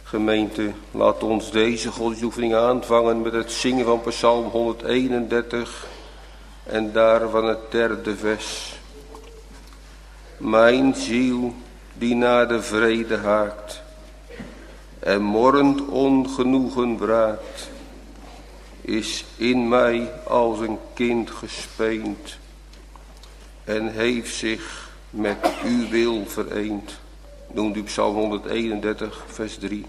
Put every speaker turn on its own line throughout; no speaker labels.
Gemeente, laat ons deze godsdienstoefening aanvangen met het zingen van Psalm 131 en daarvan het 3e vers. Mijn ziel die naar de vrede haakt en morrend ongenoegen braakt, is in mij als een kind gespeend en heeft zich met uw wil vereend. Noemt u Psalm 131 vers 3.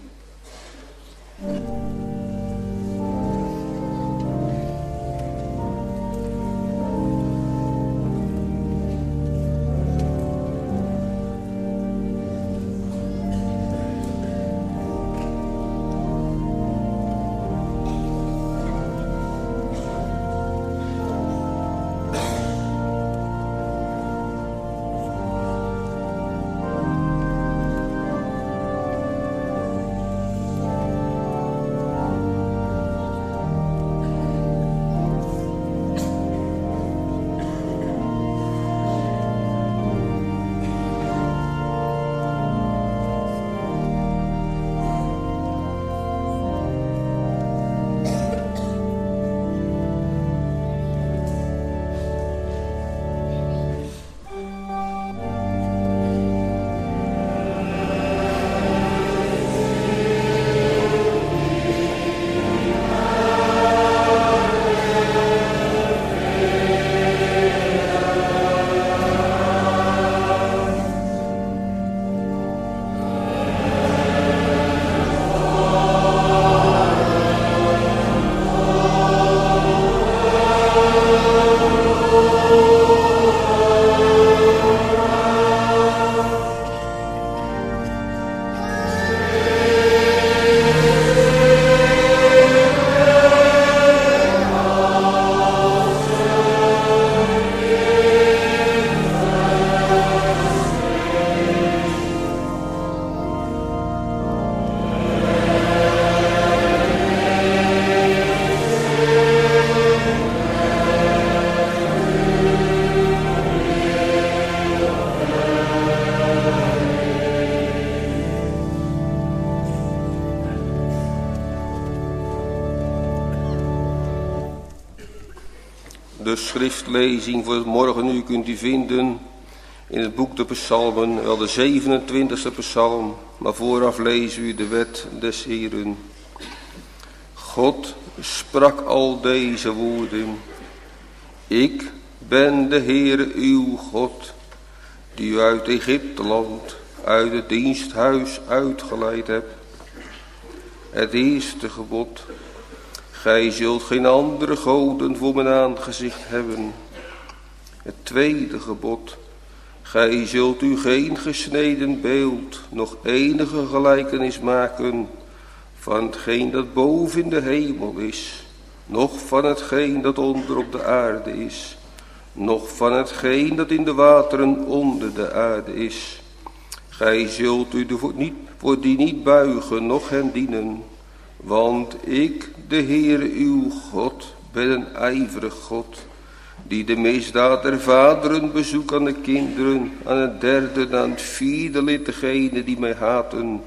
De schriftlezing voor het morgenuur kunt u vinden in het boek de Psalmen, wel de 27e psalm, maar vooraf lezen u de wet des Heeren. God sprak al deze woorden: Ik ben de Heere uw God, die u uit Egypteland, uit het diensthuis uitgeleid hebt. Het eerste gebod: Gij zult geen andere goden voor mijn aangezicht hebben. Het tweede gebod: Gij zult u geen gesneden beeld, nog enige gelijkenis maken van hetgeen dat boven in de hemel is, noch van hetgeen dat onder op de aarde is, noch van hetgeen dat in de wateren onder de aarde is. Gij zult u voor die niet buigen, noch hen dienen. Want ik, de Heere uw God, ben een ijverig God, die de misdaad der vaderen bezoekt aan de kinderen, aan het derde en aan het vierde lid degenen die mij haten.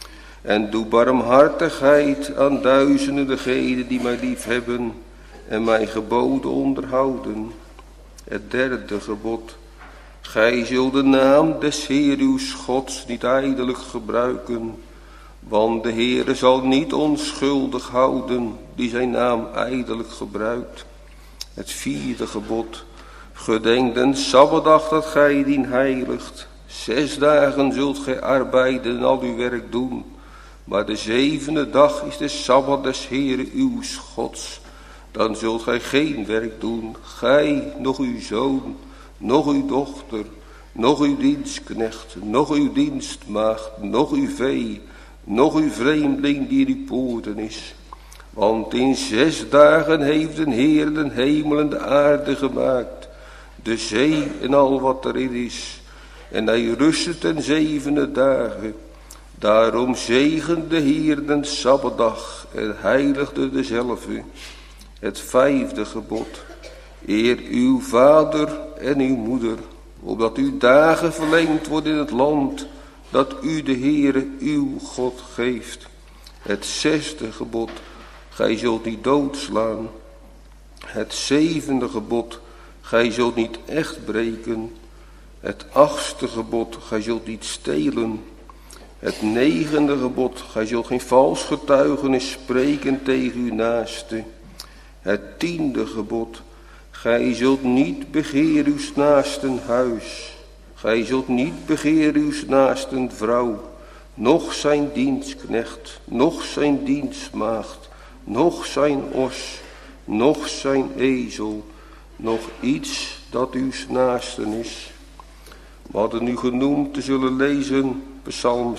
En doe barmhartigheid aan duizenden degenen die mij lief hebben en mijn geboden onderhouden. Het derde gebod: Gij zult de naam des Heer uw Gods niet ijdelijk gebruiken, want de Heere zal niet onschuldig houden die zijn naam ijdelijk gebruikt. Het vierde gebod: Gedenk den Sabbatdag dat gij dien heiligt. 6 dagen zult gij arbeiden en al uw werk doen, maar de 7e dag is de Sabbat des Heere uw Gods. Dan zult gij geen werk doen, gij, nog uw zoon, nog uw dochter, nog uw dienstknecht, nog uw dienstmaagd, nog uw vee, nog uw vreemdeling die in uw poorten is. Want in 6 dagen heeft de Heer de hemel en de aarde gemaakt, de zee en al wat erin is. En hij rustte ten 7e dagen. Daarom zegende de Heer den Sabbatdag en heiligde dezelfde. Het 5e gebod: Eer uw vader en uw moeder, opdat uw dagen verlengd worden in het land dat u de Heere uw God geeft. Het 6e gebod, gij zult niet doodslaan. Het 7e gebod, gij zult niet echt breken. Het 8e gebod, gij zult niet stelen. Het 9e gebod, gij zult geen vals getuigenis spreken tegen uw naaste. Het 10e gebod, gij zult niet begeren uw naasten huis. Gij zult niet begeren uw naasten vrouw, noch zijn dienstknecht, noch zijn dienstmaagd, noch zijn os, noch zijn ezel, nog iets dat uw naasten is. We hadden nu genoemd te zullen lezen Psalm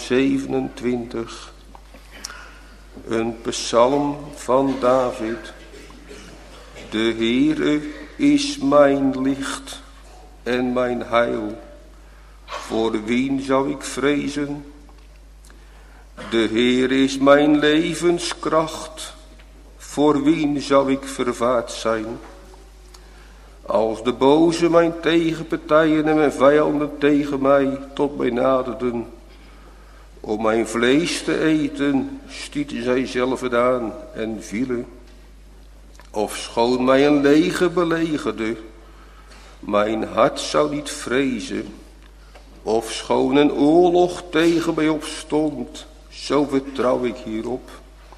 27. Een psalm van David. De Heere is mijn licht en mijn heil. Voor wien zou ik vrezen? De Heere is mijn levenskracht. Voor wien zou ik vervaard zijn? Als de boze mijn tegenpartijen en mijn vijanden tegen mij tot mij naderden, om mijn vlees te eten, stieten zij zelf het aan en vielen. Ofschoon mij een leger belegerde, mijn hart zou niet vrezen. Ofschoon een oorlog tegen mij opstond, zo vertrouw ik hierop.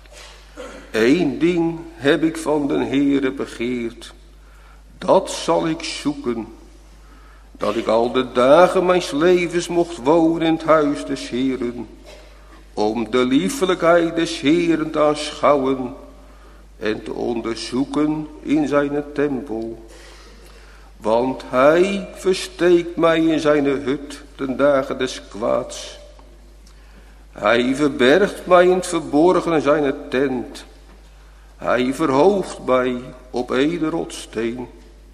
Eén ding heb ik van den Heere begeerd, dat zal ik zoeken, dat ik al de dagen mijns levens mocht wonen in het huis des Heeren, om de liefelijkheid des Heeren te aanschouwen en te onderzoeken in zijn tempel. Want hij versteekt mij in zijn hut ten dagen des kwaads. Hij verbergt mij in het verborgen in zijn tent. Hij verhoogt mij op ederrotsteen.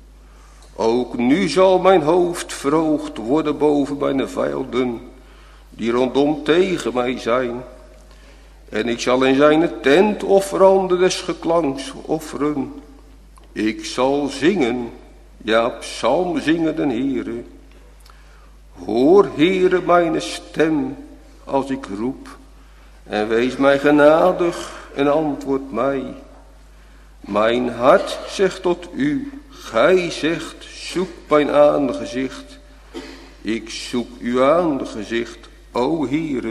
Ook nu zal mijn hoofd verhoogd worden boven mijn vijanden, die rondom tegen mij zijn. En ik zal in zijn tent offeranden des geklanks offeren. Ik zal zingen, ja psalm zingen den Heere. Hoor Heere mijn stem als ik roep, en wees mij genadig en antwoord mij. Mijn hart zegt tot u, gij zegt, zoek mijn aangezicht. Ik zoek uw aangezicht, o Heere.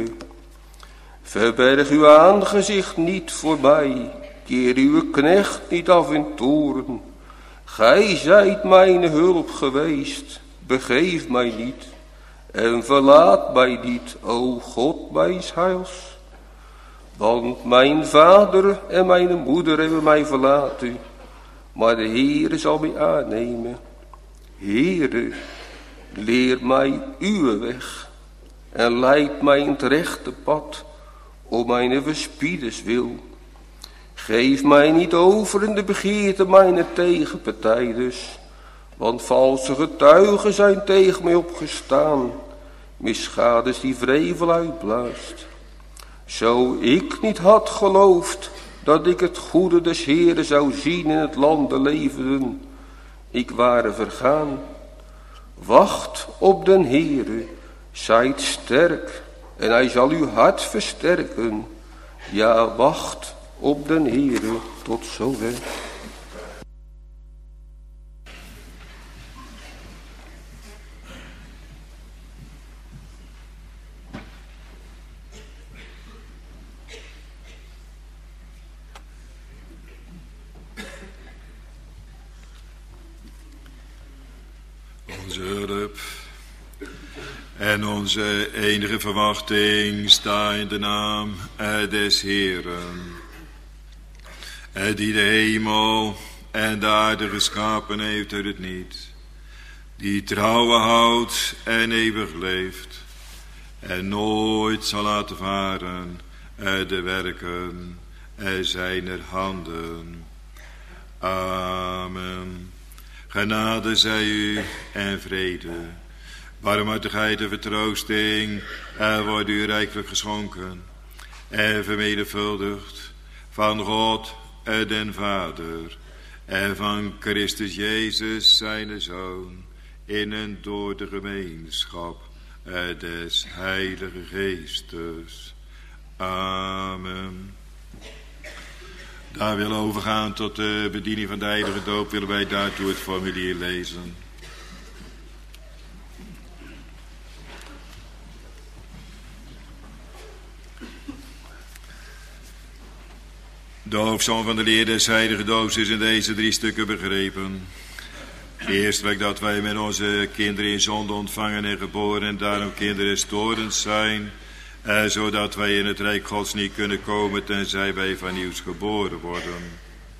Verberg uw aangezicht niet voor mij, keer uw knecht niet af in toorn. Gij zijt mijn hulp geweest, begeef mij niet en verlaat mij niet, o God mijns heils. Want mijn vader en mijn moeder hebben mij verlaten, maar de Heere zal mij aannemen. Heere, leer mij uw weg en leid mij in het rechte pad, om mijn verspieders wil. Geef mij niet over in de begeerte mijn tegenpartijders, want valse getuigen zijn tegen mij opgestaan, misgaders die wrevel uitblaast. Zo ik niet had geloofd dat ik het goede des Heeren zou zien in het land der levenden, ik ware vergaan. Wacht op den Heere, zijt sterk en hij zal uw hart versterken. Ja, wacht op den Heere. Tot zover.
Onze hulp en onze enige verwachting sta in de naam des Heeren, die de hemel en de aarde geschapen heeft uit het niet, die trouwen houdt en eeuwig leeft en nooit zal laten varen de werken zijner handen. Amen. Genade zij u en vrede, barmhartigheid en vertroosting wordt u rijkelijk geschonken en vermenigvuldigd van God den Vader en van Christus Jezus zijn Zoon in en door de gemeenschap des Heilige Geestes. Amen. daar willen overgaan tot de bediening van de heilige doop, willen wij daartoe het formulier lezen. De hoofdsom van de leer des heilige doops is in deze 3 stukken begrepen. Eerstelijk dat wij met onze kinderen in zonde ontvangen en geboren en daarom kinderen storend zijn, zodat wij in het rijk Gods niet kunnen komen tenzij wij van nieuws geboren worden.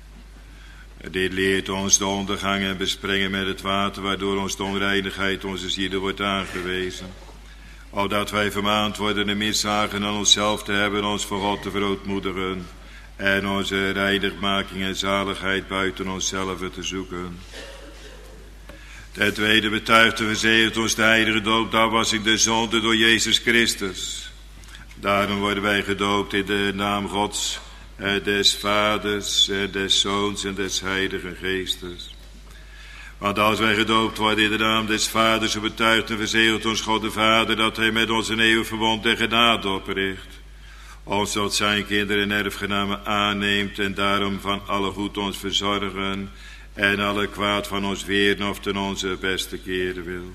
Dit leert ons de ondergang en besprengen met het water, waardoor ons de onreinigheid onze zielen wordt aangewezen. Opdat wij vermaand worden de miszagen aan onszelf te hebben, ons voor God te verootmoedigen en onze reinigmaking en zaligheid buiten onszelf te zoeken. Ten tweede betuigt en verzegelt ons de heilige doop, daar was ik de zonde door Jezus Christus. Daarom worden wij gedoopt in de naam Gods, des Vaders, des Zoons en des Heiligen Geestes. Want als wij gedoopt worden in de naam des Vaders, zo betuigt en verzegelt ons God de Vader dat hij met ons een eeuwig verbond en genade opricht. Ons tot zijn kinderen en erfgenamen aanneemt en daarom van alle goed ons verzorgen en alle kwaad van ons weren of ten onze beste keren wil.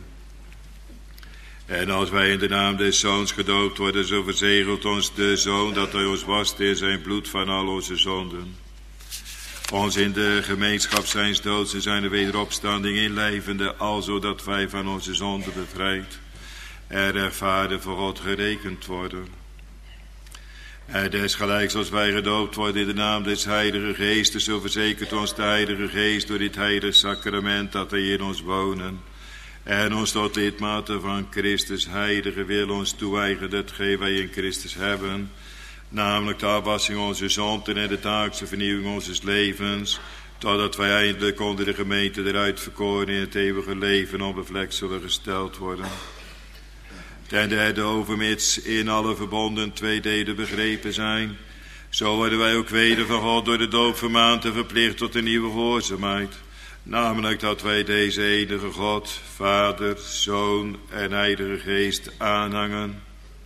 En als wij in de naam des Zoons gedoopt worden, zo verzegelt ons de Zoon dat hij ons wast in zijn bloed van al onze zonden. Ons in de gemeenschap zijns doods en zijn wederopstanding inlijvende, alzo dat wij van onze zonden bevrijd en rechtvaardig voor God gerekend worden. En desgelijks als wij gedoopt worden in de naam des Heilige Geestes, zo verzekert ons de Heilige Geest door dit heilige sacrament dat hij in ons wonen en ons tot lidmate van Christus heilige wil ons toe-eigenen hetgeen wij in Christus hebben, namelijk de afwassing onze zonden en de dagelijkse vernieuwing onze levens, totdat wij eindelijk onder de gemeente der uitverkoren in het eeuwige leven onbevlekt zullen gesteld worden. Ten derde, overmits in alle verbonden 2 delen begrepen zijn, zo worden wij ook weder van God door de doop vermaand en verplicht tot een nieuwe gehoorzaamheid. Namelijk dat wij deze enige God, Vader, Zoon en Heilige Geest aanhangen,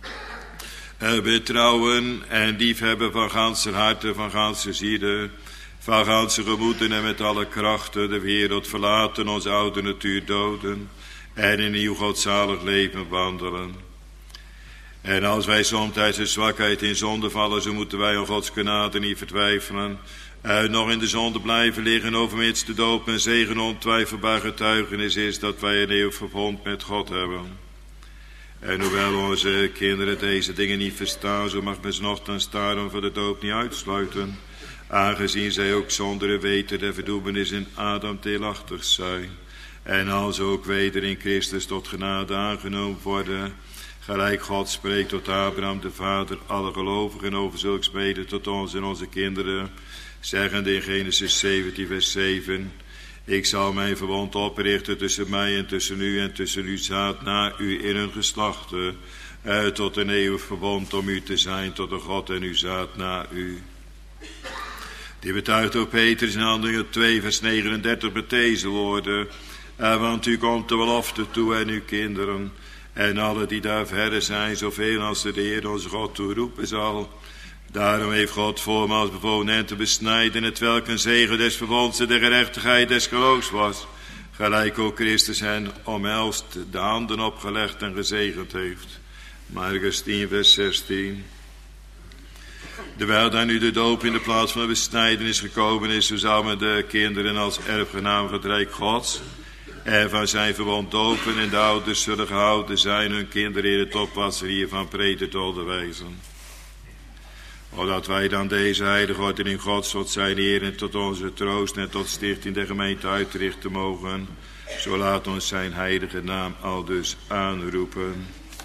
betrouwen en liefhebben van ganse harte, van ganse zielen, van ganse gemoeden en met alle krachten de wereld verlaten, onze oude natuur doden en in nieuw godzalig leven wandelen. En als wij somtijds in zwakheid in zonde vallen, zo moeten wij om Gods genade niet vertwijfelen, nog in de zonde blijven liggen, overmits de doop en zegen ontwijfelbaar getuigenis is dat wij een eeuwig verbond met God hebben. En hoewel onze kinderen deze dingen niet verstaan, zo mag men ze nochtans daarom van de doop niet uitsluiten, aangezien zij ook zonder weten der verdoemenis in Adam deelachtig zijn, en als ook weder in Christus tot genade aangenomen worden, gelijk God spreekt tot Abraham de vader, alle gelovigen over zulks mede tot ons en onze kinderen, zeggende in Genesis 17 vers 7, ik zal mijn verbond oprichten tussen mij en tussen u en tussen uw zaad na u in hun geslachten, tot een eeuwig verbond om u te zijn tot een God en uw zaad na u. Die betuigt ook Petrus in Handelingen 2 vers 39 met deze woorden, want u komt de belofte toe en uw kinderen en alle die daar verder zijn, zoveel als de Heer onze God toeroepen zal. Daarom heeft God voormaals bevolen hen te besnijden, het welk een zegen des verbonds en de gerechtigheid des geloofs was, gelijk ook Christus hen omhelst, de handen opgelegd en gezegend heeft. Markus 10 vers 16. Terwijl daar nu de doop in de plaats van de besnijdenis gekomen is, zo zal men de kinderen als erfgenamen van het Rijk Gods en van zijn verbond dopen, en de ouders zullen gehouden zijn hun kinderen in het oppassen hiervan prediken te onderwijzen. Opdat wij dan deze heilige ordening Gods tot zijn Heer en tot onze troost en tot stichting der gemeente uitrichten mogen, zo laat ons zijn heilige naam aldus aanroepen.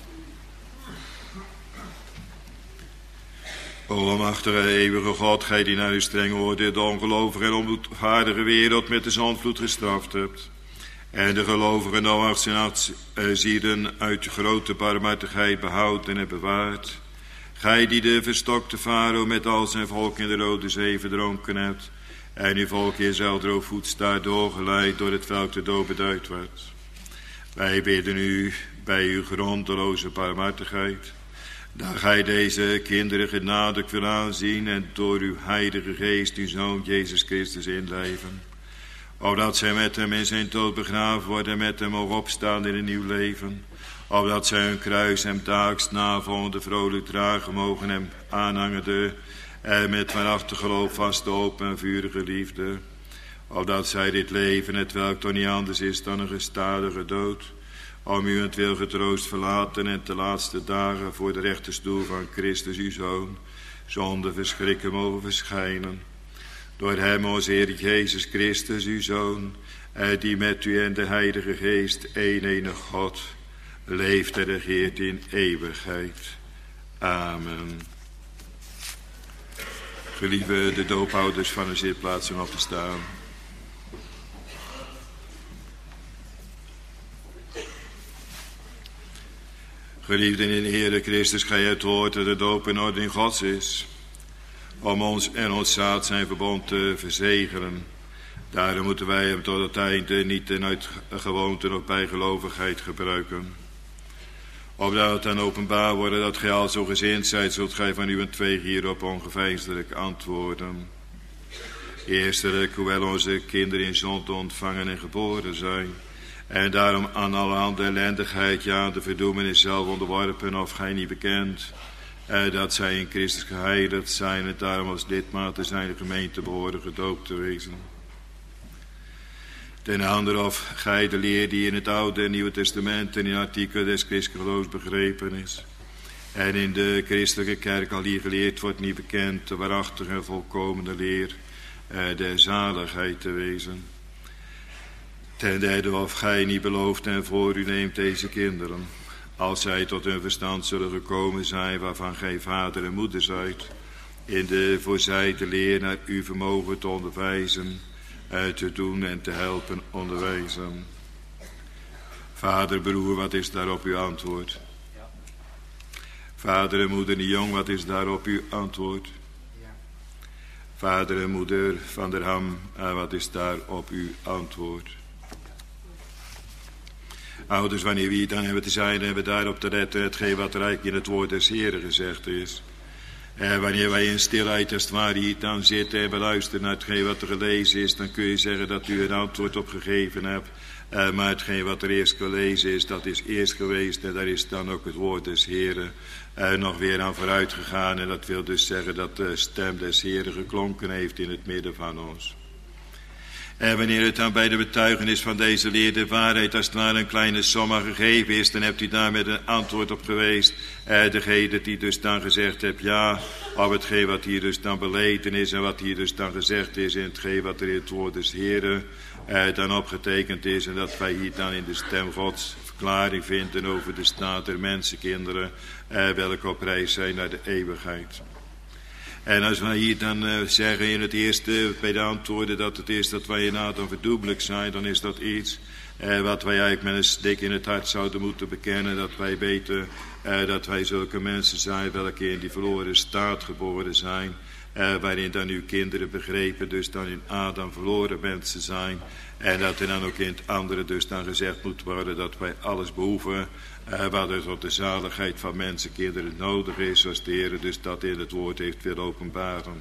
O almachtige eeuwige God, gij die naar uw strenge oordeel de ongelovige en onboedvaardige wereld met de zondvloed gestraft hebt, en de gelovige Noachs en zielen uit grote barmhartigheid behouden en bewaard, gij die de verstokte farao met al zijn volk in de Rode Zee verdronken hebt, en uw volk Israël droogvoets daar doorgeleid door het welk de dood beduid werd. Wij bidden u bij uw grondeloze barmhartigheid, dat gij deze kinderen genadig wil aanzien en door uw heilige geest uw Zoon Jezus Christus inleven. Opdat zij met hem in zijn dood begraven worden en met hem mogen opstaan in een nieuw leven. Opdat zij hun kruis hem daags navolgende vrolijk dragen mogen hem aanhangende en met waarachtig geloof vaste hoop en vurige liefde. Opdat zij dit leven, hetwelk toch niet anders is dan een gestadige dood, om uwentwil getroost verlaten en te laatste dagen voor de rechterstoel van Christus uw Zoon, zonder verschrikken mogen verschijnen. Door hem, onze Heer Jezus Christus, uw Zoon, die met u en de Heilige Geest, enig God, leeft en regeert in eeuwigheid. Amen. Gelieve de doophouders van de zitplaatsen op te staan. Geliefden in de Heere Christus, gij hebt gehoord dat de doop een ordening Gods is, om ons en ons zaad zijn verbond te verzegelen. Daarom moeten wij hem tot het einde niet uit gewoonte of bijgelovigheid gebruiken. Opdat het dan openbaar worden dat gij al zo gezind zijt, zult gij van uw twee hierop ongeveinsdelijk antwoorden. Eerstelijk, hoewel onze kinderen in zonde ontvangen en geboren zijn, en daarom aan allerhande ellendigheid, ja, de verdoemenis zelf onderworpen, of gij niet bekend, dat zij in Christus geheiligd zijn en daarom als lidmaten zijn de gemeente behoren gedoopt te wezen. Ten andere of gij de leer die in het Oude en Nieuwe Testament en in artikelen des christelijke geloofs begrepen is, en in de christelijke kerk al hier geleerd wordt, niet bekend, de waarachtige en volkomene leer der zaligheid te wezen. Ten derde of gij niet belooft en voor u neemt deze kinderen, als zij tot hun verstand zullen gekomen zijn, waarvan gij vader en moeder zijt, in de voor zij de leer naar uw vermogen te onderwijzen, te doen en te helpen onderwijzen. Vader, broer, wat is daarop uw antwoord? Vader en moeder niet jong, wat is daarop uw antwoord? Vader en moeder van der Ham, wat is daarop uw antwoord? Ouders, wanneer we hier dan hebben te zijn, hebben we daarop te letten hetgeen wat er eigenlijk in het woord des Heren gezegd is. Wanneer wij in stilheid als het ware hier dan zitten en beluisteren naar hetgeen wat er gelezen is, dan kun je zeggen dat u een antwoord op gegeven hebt. Maar hetgeen wat er eerst gelezen is, dat is eerst geweest en daar is dan ook het woord des Heren nog weer aan vooruit gegaan. En dat wil dus zeggen dat de stem des Heren geklonken heeft in het midden van ons. En wanneer het dan bij de betuigenis van deze leer de waarheid als het ware een kleine somma gegeven is, dan hebt u daar met een antwoord op geweest. Degene die dus dan gezegd hebt, ja, op hetgeen wat hier dus dan beleden is en wat hier dus dan gezegd is in hetgeen wat er in het woord des Heren dan opgetekend is. En dat wij hier dan in de stem Gods verklaring vinden over de staat der mensenkinderen, welke op reis zijn naar de eeuwigheid. En als wij hier dan zeggen in het eerste, bij de antwoorden, dat het is dat wij in Adam verdoemelijk zijn, dan is dat iets wat wij eigenlijk met een stik in het hart zouden moeten bekennen. Dat wij weten dat wij zulke mensen zijn welke in die verloren staat geboren zijn. Waarin dan uw kinderen begrepen dus dan in Adam verloren mensen zijn. En dat er dan ook in het andere dus dan gezegd moet worden dat wij alles behoeven wat er tot de zaligheid van mensenkinderen nodig is, zoals de Heer dus dat in het woord heeft willen openbaren.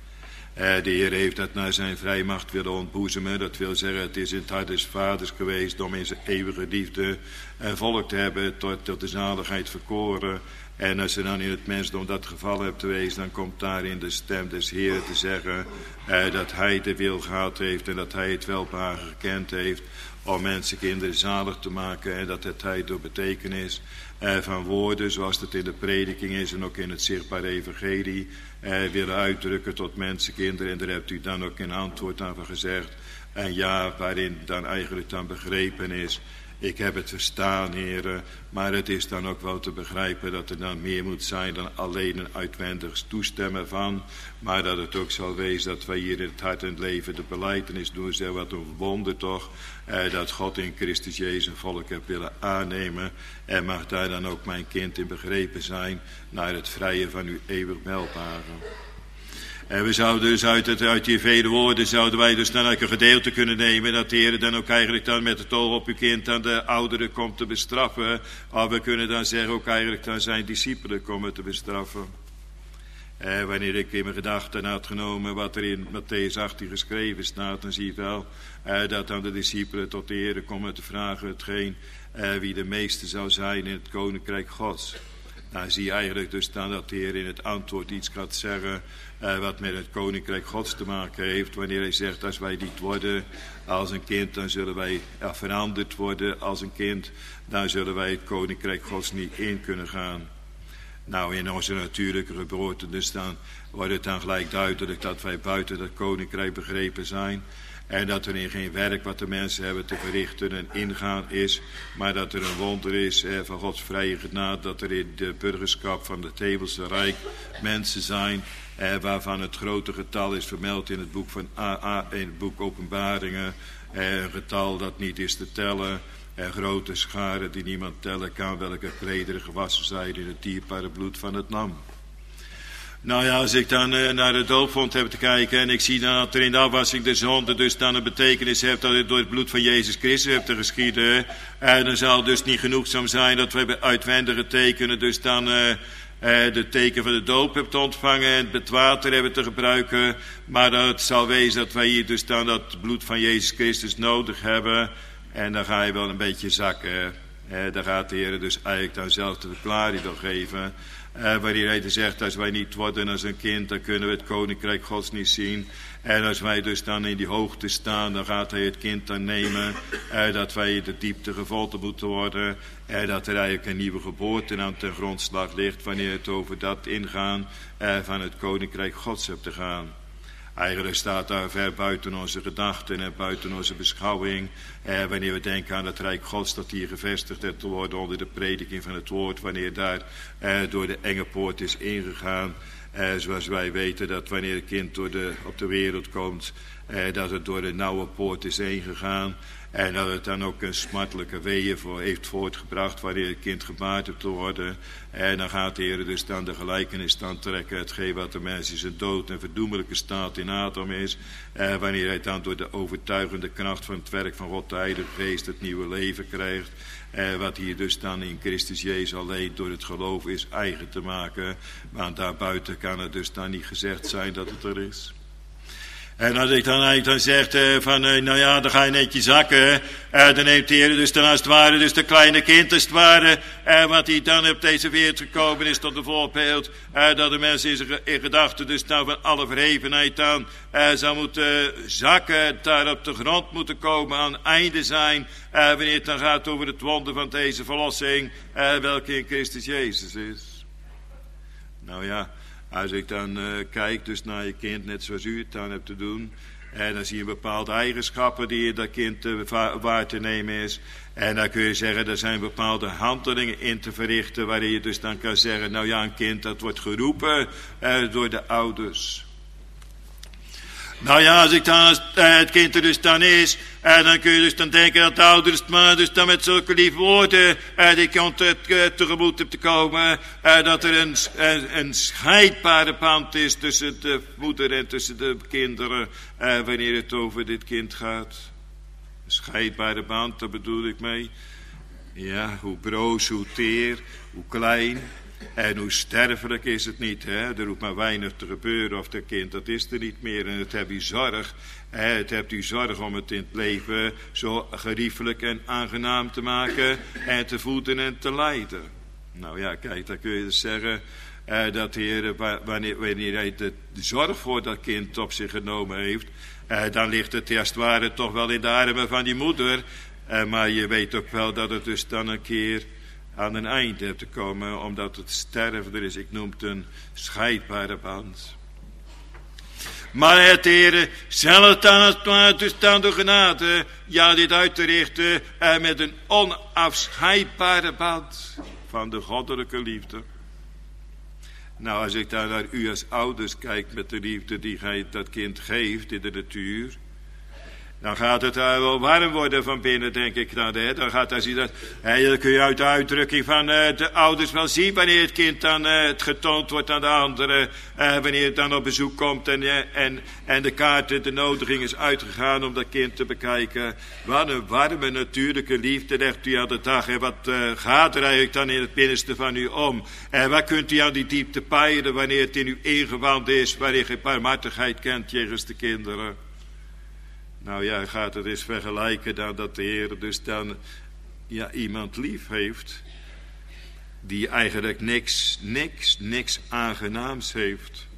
De Heer heeft dat naar zijn vrijmacht willen ontboezemen. Dat wil zeggen, het is in het hart des vaders geweest om in zijn eeuwige liefde een volk te hebben tot de zaligheid verkoren. En als je dan in het mensdom dat geval hebt geweest, dan komt daarin de stem des Heeren te zeggen dat hij de wil gehad heeft en dat hij het welbehagen gekend heeft om mensenkinderen zalig te maken. En dat het hij door betekenis van woorden, zoals het in de prediking is en ook in het zichtbare evangelie, willen uitdrukken tot mensenkinderen. En daar hebt u dan ook een antwoord aan gezegd. En ja, waarin dan eigenlijk dan begrepen is, ik heb het verstaan, heren, maar het is dan ook wel te begrijpen dat er dan meer moet zijn dan alleen een uitwendig toestemmen van, maar dat het ook zal wezen dat wij hier in het hart en het leven de belijdenis doen. Zeg, wat een wonder toch, dat God in Christus Jezus een volk heeft willen aannemen. En mag daar dan ook mijn kind in begrepen zijn, naar het vrije van uw eeuwig welbehagen. En we zouden dus uit die vele woorden zouden wij dus dan ook een gedeelte kunnen nemen. Dat de Heer dan ook eigenlijk dan met het oog op uw kind aan de ouderen komt te bestraffen. Of we kunnen dan zeggen ook eigenlijk dan zijn discipelen komen te bestraffen. Wanneer ik in mijn gedachten had genomen wat er in Mattheüs 18 geschreven staat, dan zie je wel dat dan de discipelen tot de Heer komen te vragen hetgeen wie de meeste zou zijn in het koninkrijk Gods. Dan zie je eigenlijk dus dan dat de Heer in het antwoord iets gaat zeggen wat met het koninkrijk Gods te maken heeft. Wanneer hij zegt, als wij niet worden als een kind, dan zullen wij veranderd worden als een kind. Dan zullen wij het koninkrijk Gods niet in kunnen gaan. Nou, in onze natuurlijke geboorte, dus dan wordt het dan gelijk duidelijk dat wij buiten dat koninkrijk begrepen zijn. En dat er in geen werk wat de mensen hebben te verrichten en ingaan is, maar dat er een wonder is van Gods vrije genade, dat er in de burgerschap van het hemelse rijk mensen zijn waarvan het grote getal is vermeld in het boek van in het boek Openbaringen. Een getal dat niet is te tellen. Grote scharen die niemand tellen kan, welke klederen gewassen zijn in het dierbare bloed van het lam. Nou ja, als ik dan naar de doopvond heb te kijken en ik zie dan dat er in de afwassing de zonde dus dan een betekenis heeft dat het door het bloed van Jezus Christus heeft te geschieden, dan zal het dus niet genoegzaam zijn dat wij bij uitwendige tekenen dus dan de teken van de doop hebben te ontvangen en het water hebben te gebruiken, maar dat het zal wezen dat wij hier dus dan dat bloed van Jezus Christus nodig hebben. En dan ga je wel een beetje zakken. Daar gaat de Heer dus eigenlijk dan zelf de verklaring door geven. Wanneer hij zegt, als wij niet worden als een kind, dan kunnen we het koninkrijk Gods niet zien. En als wij dus dan in die hoogte staan, dan gaat hij het kind dan nemen. Dat wij in de diepte gevonden moeten worden. Dat er eigenlijk een nieuwe geboorte aan ten grondslag ligt, wanneer het over dat ingaan van het koninkrijk Gods hebt te gaan. Eigenlijk staat daar ver buiten onze gedachten en buiten onze beschouwing. Wanneer we denken aan het Rijk Gods dat hier gevestigd heeft te worden onder de prediking van het woord. Wanneer daar door de enge poort is ingegaan. Zoals wij weten dat wanneer een kind op de wereld komt. Dat het door de nauwe poort is ingegaan. En dat het dan ook een smartelijke weeën heeft voortgebracht wanneer het kind gebaard heeft te worden. En dan gaat de Heer dus dan de gelijkenis stand trekken. Hetgeen wat de mens in zijn dood en verdoemelijke staat in Adam is. Wanneer hij dan door de overtuigende kracht van het werk van God de Heilige Geest het nieuwe leven krijgt. Wat hier dus dan in Christus Jezus alleen door het geloof is eigen te maken. Want daarbuiten kan het dus dan niet gezegd zijn dat het er is. En als ik dan eigenlijk zeg nou ja, dan ga je netjes zakken. Dan neemt de Heer dus dan als het ware, dus de kleine kind als het ware. Wat hij dan op deze wereld gekomen is tot de voorbeeld. Dat de mensen in gedachten dus dan van alle verhevenheid dan zou moeten zakken. Daar op de grond moeten komen, aan het einde zijn. Wanneer het dan gaat over het wonder van deze verlossing. Welke in Christus Jezus is. Nou ja. Als ik dan kijk dus naar je kind, net zoals u het dan hebt te doen. En dan zie je bepaalde eigenschappen die in dat kind waar te nemen is. En dan kun je zeggen, er zijn bepaalde handelingen in te verrichten. Waarin je dus dan kan zeggen, nou ja, een kind dat wordt geroepen door de ouders. Nou ja, als ik dan het kind er dus dan is, dan kun je dus dan denken dat de ouders maar dus dan met zulke lieve woorden die kant tegemoet hebt te komen, dat er een scheidbare band is tussen de moeder en tussen de kinderen, wanneer het over dit kind gaat. Een scheidbare band, daar bedoel ik mee. Ja, hoe broos, hoe teer, hoe klein. En hoe sterfelijk is het niet, hè? Er hoeft maar weinig te gebeuren of dat kind, dat is er niet meer. En het hebt u zorg, het hebt u zorg om het in het leven zo geriefelijk en aangenaam te maken en te voeden en te leiden. Nou ja, kijk, dan kun je dus zeggen dat de Heer, wanneer hij de zorg voor dat kind op zich genomen heeft, dan ligt het als het ware toch wel in de armen van die moeder. Maar je weet ook wel dat het dus dan een keer aan een eind hebt te komen, omdat het sterven er is. Ik noem het een scheidbare band. Maar het Heer zelf dan dus dan de genade, ja, dit uit te richten met een onafscheidbare band van de goddelijke liefde. Nou, als ik daar naar u als ouders kijk met de liefde die gij dat kind geeft in de natuur. Dan gaat het wel warm worden van binnen, denk ik dan. Hè? Dan gaat als je dat, dan kun je uit de uitdrukking van de ouders wel zien wanneer het kind dan het getoond wordt aan de anderen. Wanneer het dan op bezoek komt en de kaart, de nodiging is uitgegaan om dat kind te bekijken. Wat een warme natuurlijke liefde legt u aan de dag. En wat gaat er eigenlijk dan in het binnenste van u om? En wat kunt u aan die diepte peilen wanneer het in uw ingewand is, wanneer je geen barmhartigheid kent jegens de kinderen? Nou ja, gaat het eens vergelijken dan dat de Heer dus dan iemand lief heeft die eigenlijk niks aangenaams heeft.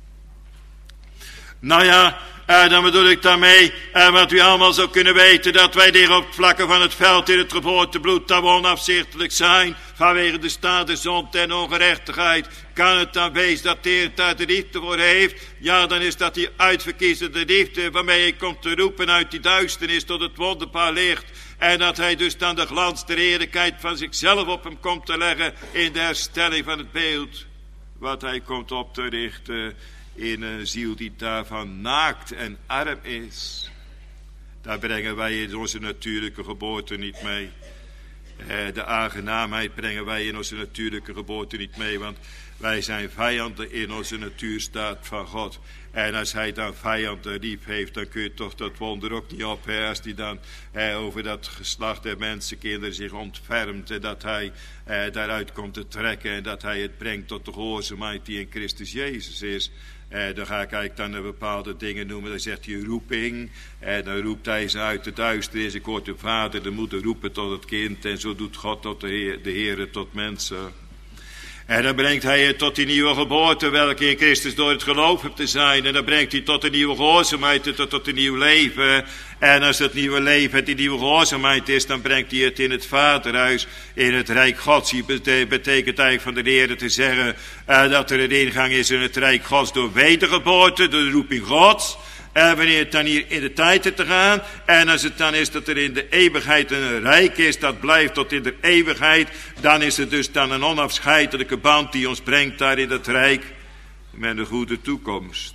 Nou ja, dan bedoel ik daarmee, wat u allemaal zou kunnen weten, dat wij hier op het vlakke van het veld in het geboortebloed, dat we onafzichtelijk zijn, vanwege de staande zonde en ongerechtigheid. Kan het dan wezen dat de Heer daar de liefde voor heeft? Ja, dan is dat die uitverkiezende liefde, waarmee hij komt te roepen uit die duisternis tot het wonderbaar licht. En dat hij dus dan de glans der heerlijkheid van zichzelf op hem komt te leggen in de herstelling van het beeld. Wat hij komt op te richten in een ziel die daarvan naakt en arm is. Daar brengen wij in onze natuurlijke geboorte niet mee. De aangenaamheid brengen wij in onze natuurlijke geboorte niet mee, want wij zijn vijanden in onze natuurstaat van God. En als hij dan vijanden lief heeft, dan kun je toch dat wonder ook niet op. Als hij dan over dat geslacht der mensenkinderen zich ontfermt en dat hij daaruit komt te trekken en dat hij het brengt tot de gehoorzaamheid die in Christus Jezus is. Dan ga ik eigenlijk dan bepaalde dingen noemen. Dan zegt hij roeping. Dan roept hij ze uit de duisternis. Ik hoor de vader, de moeder roepen tot het kind. En zo doet God tot de Heere tot mensen. En dan brengt hij je tot die nieuwe geboorte, welke in Christus door het geloof hebt te zijn. En dan brengt hij tot een nieuwe gehoorzaamheid, tot een nieuw leven. En als het nieuwe leven die nieuwe gehoorzaamheid is, dan brengt hij het in het vaderhuis, in het rijk Gods. Die betekent eigenlijk van de Heer te zeggen dat er een ingang is in het rijk Gods door wedergeboorte, door de roeping Gods. Wanneer het dan hier in de tijd is te gaan. En als het dan is dat er in de eeuwigheid een rijk is, dat blijft tot in de eeuwigheid. Dan is het dus dan een onafscheidelijke band die ons brengt daar in dat rijk. Met een goede toekomst.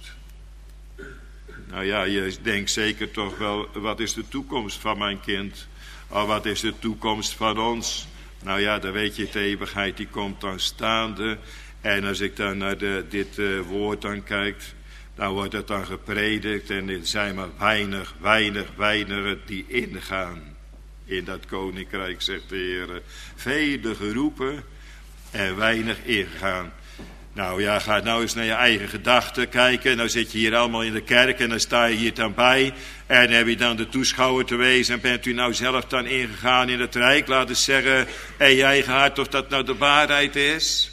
Nou ja, je denkt zeker toch wel, wat is de toekomst van mijn kind? Of wat is de toekomst van ons? Nou ja, dan weet je, de eeuwigheid die komt dan staande. En als ik dan naar dit woord dan kijk, dan wordt het dan gepredikt en er zijn maar weinig die ingaan in dat koninkrijk, zegt de Heer. Vele geroepen en weinig ingaan. Nou ja, ga nou eens naar je eigen gedachten kijken. Nou zit je hier allemaal in de kerk en dan sta je hier dan bij. En heb je dan de toeschouwer te wezen en bent u nou zelf dan ingegaan in het rijk. Laat eens zeggen, en je eigen hart of dat nou de waarheid is.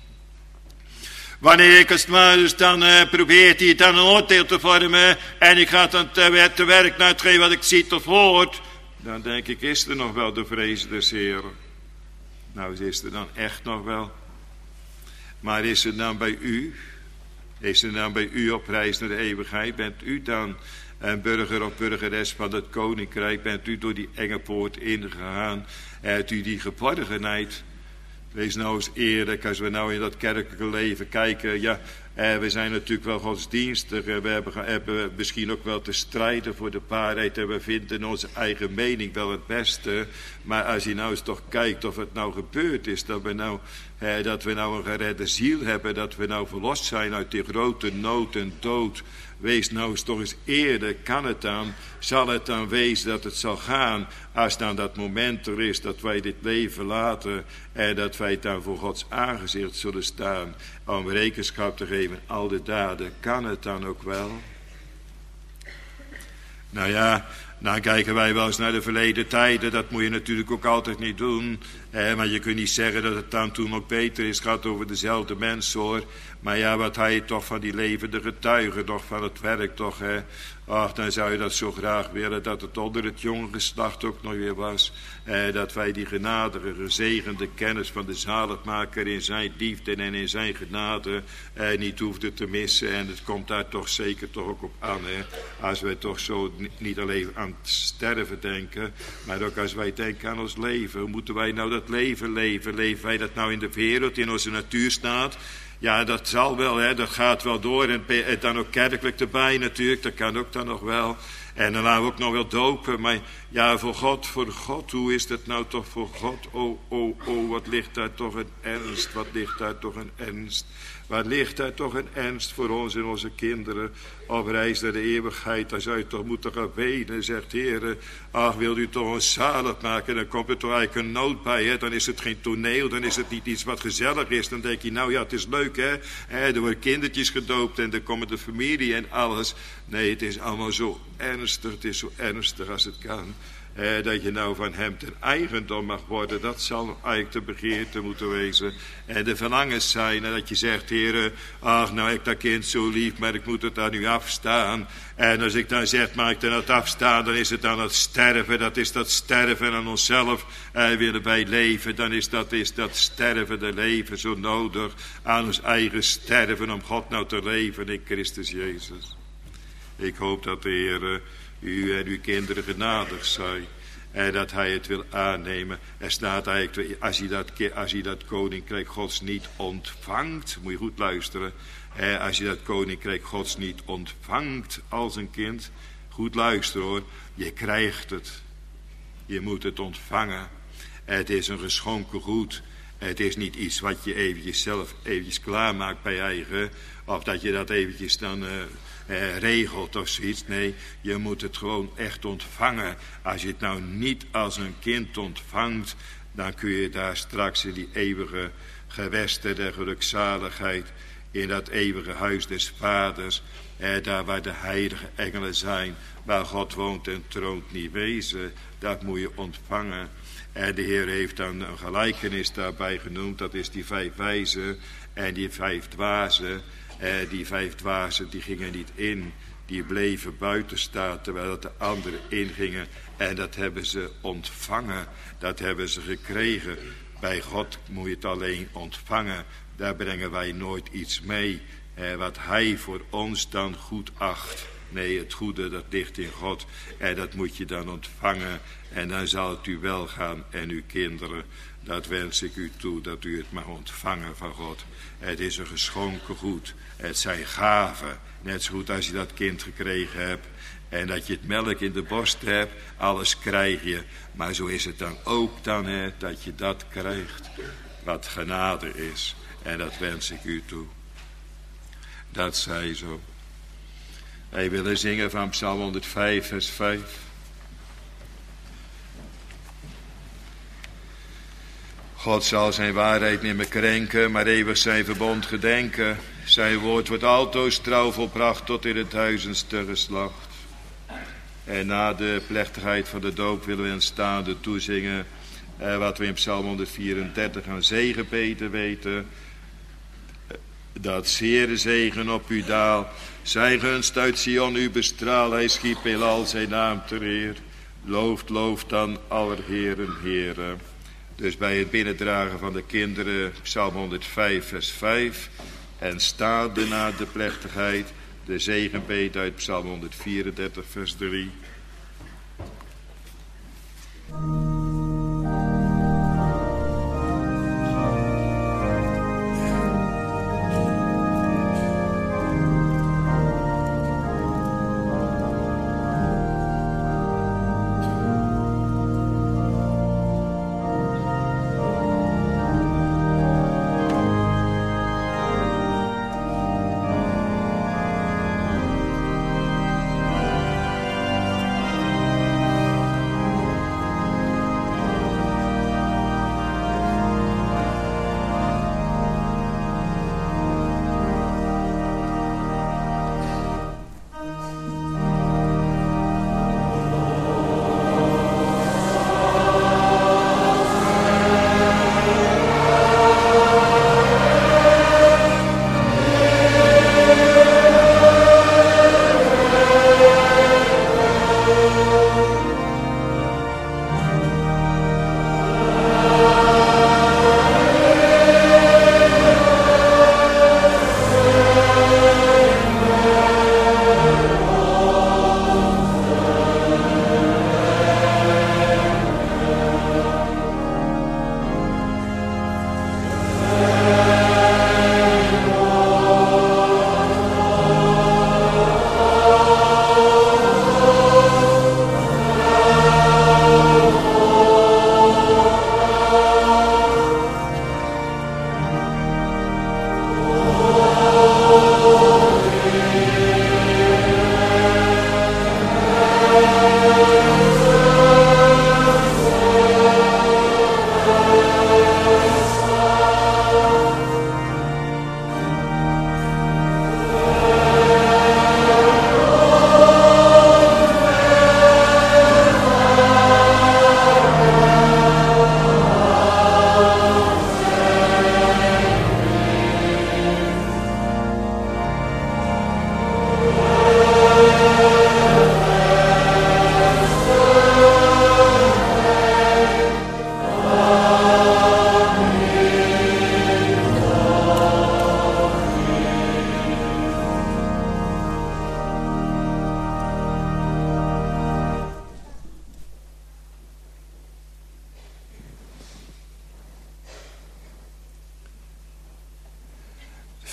Wanneer ik het maar dus dan probeert hij dan een oordeel te vormen en ik ga dan te werk naar hetgeen wat ik ziet of hoort, dan denk ik, is er nog wel de vrees des Heeren? Nou, is er dan echt nog wel? Maar is er dan bij u? Is er dan bij u op reis naar de eeuwigheid? Bent u dan een burger of burgeres van het koninkrijk? Bent u door die enge poort ingegaan? Hebt u die geborgenheid? Wees nou eens eerlijk, als we nou in dat kerkelijke leven kijken. Ja, we zijn natuurlijk wel godsdienstig. We hebben misschien ook wel te strijden voor de waarheid. En we vinden onze eigen mening wel het beste. Maar als je nou eens toch kijkt of het nou gebeurd is. Dat we nou een geredde ziel hebben. Dat we nou verlost zijn uit die grote nood en dood. Wees nou eens toch eens eerlijk. Kan het dan? Zal het dan wezen dat het zal gaan? Als dan dat moment er is dat wij dit leven laten. En dat wij dan voor Gods aangezicht zullen staan. Om rekenschap te geven. Al de daden. Kan het dan ook wel? Nou ja, dan kijken wij wel eens naar de verleden tijden. Dat moet je natuurlijk ook altijd niet doen. Maar je kunt niet zeggen dat het dan toen ook beter is. Het gaat over dezelfde mensen hoor. Maar ja, wat had je toch van die levende getuigen, toch van het werk toch, hè. Ach, dan zou je dat zo graag willen, dat het onder het jonge geslacht ook nog weer was. Dat wij die genadige, gezegende kennis van de zaligmaker in zijn liefde en in zijn genade niet hoefden te missen. En het komt daar toch zeker toch ook op aan, hè. Als wij toch zo niet alleen aan het sterven denken, maar ook als wij denken aan ons leven. Hoe moeten wij nou dat leven leven? Leven wij dat nou in de wereld, in onze natuurstaat? Ja, dat zal wel, hè, dat gaat wel door. En dan ook kerkelijk erbij natuurlijk, dat kan ook dan nog wel. En dan laten we ook nog wel dopen. Maar ja, voor God, hoe is dat nou toch voor God? Oh, wat ligt daar toch een ernst, wat ligt daar toch een ernst. Wat ligt daar toch een ernst voor ons en onze kinderen. Op reis naar de eeuwigheid, daar zou je toch moeten gaan wenen. Zegt Heer, ach, wil u toch ons zalig maken? Dan komt er toch eigenlijk een nood bij. Hè? Dan is het geen toneel, dan is het niet iets wat gezellig is. Dan denk je, nou ja, het is leuk hè. Er worden kindertjes gedoopt en dan komt de familie en alles. Nee, het is allemaal zo ernstig, het is zo ernstig als het kan. Dat je nou van hem ten eigendom mag worden, dat zal eigenlijk de begeerte moeten wezen. En de verlangens zijn, en dat je zegt, Heer, ach, nou ik dat kind zo lief, maar ik moet het daar nu afstaan. En als ik dan zeg, maar ik dan het afstaan, dan is het dan het sterven, dat is dat sterven aan onszelf willen wij leven. Dan is dat stervende leven zo nodig, aan ons eigen sterven, om God nou te leven in Christus Jezus. Ik hoop dat de Heer u en uw kinderen genadig zijn. En dat hij het wil aannemen. Er staat eigenlijk, als je dat koninkrijk Gods niet ontvangt. Moet je goed luisteren. Als je dat koninkrijk Gods niet ontvangt als een kind. Goed luisteren hoor. Je krijgt het. Je moet het ontvangen. Het is een geschonken goed. Het is niet iets wat je eventjes zelf klaarmaakt bij eigen. Of dat je dat eventjes dan regelt of zoiets. Nee, je moet het gewoon echt ontvangen. Als je het nou niet als een kind ontvangt, dan kun je daar straks in die eeuwige gewesten der gelukzaligheid, in dat eeuwige huis des vaders, daar waar de heilige engelen zijn, waar God woont en troont, niet wezen. Dat moet je ontvangen. En de Heer heeft dan een gelijkenis daarbij genoemd. Dat is die 5 wijzen en die 5 dwazen. Die 5 dwazen die gingen niet in. Die bleven buiten staan terwijl de anderen ingingen. En dat hebben ze ontvangen. Dat hebben ze gekregen. Bij God moet je het alleen ontvangen. Daar brengen wij nooit iets mee. Wat hij voor ons dan goed acht. Nee, het goede dat ligt in God. En dat moet je dan ontvangen. En dan zal het u wel gaan en uw kinderen. Dat wens ik u toe, dat u het mag ontvangen van God. Het is een geschonken goed. Het zijn gaven. Net zo goed als je dat kind gekregen hebt. En dat je het melk in de borst hebt. Alles krijg je. Maar zo is het dan ook dan, dat je dat krijgt. Wat genade is. En dat wens ik u toe. Dat zij zo. Wij willen zingen van Psalm 105, vers 5. God zal zijn waarheid niet meer krenken, maar eeuwig zijn verbond gedenken. Zijn woord wordt altoos trouw volbracht tot in het duizendste geslacht. En na de plechtigheid van de doop willen we een staande toezingen. Wat we in Psalm 134 aan zegenbeten weten. Dat zeer zegen op u daal. Zijn gunst uit Sion u bestraal. Hij schiep heelal zijn naam ter eer. Looft dan aller heren, heren. Dus bij het binnendragen van de kinderen, Psalm 105, vers 5. En staande na de plechtigheid, de zegenbede uit Psalm 134, vers 3.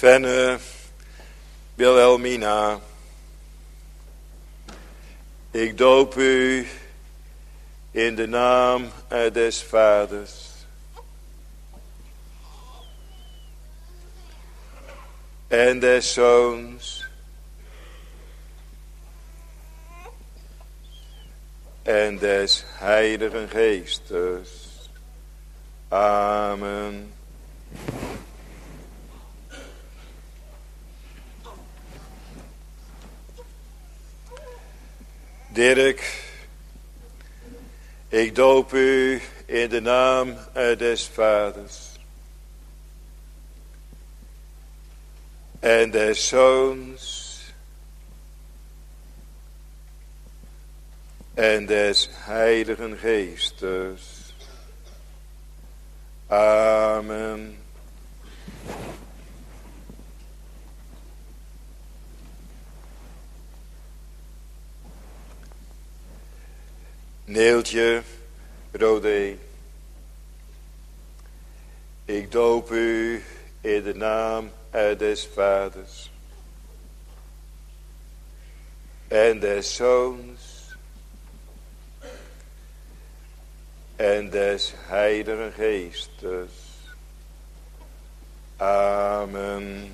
Fenne Wilhelmina, ik doop u in de naam des Vaders en des Zoons en des Heiligen Geestes. Amen. Dirk, ik doop u in de naam des Vaders en des Zoons en des Heiligen Geestes. Amen. Neeltje Rodé, ik doop u in de naam des Vaders en des Zoons en des Heiligen Geestes. Amen.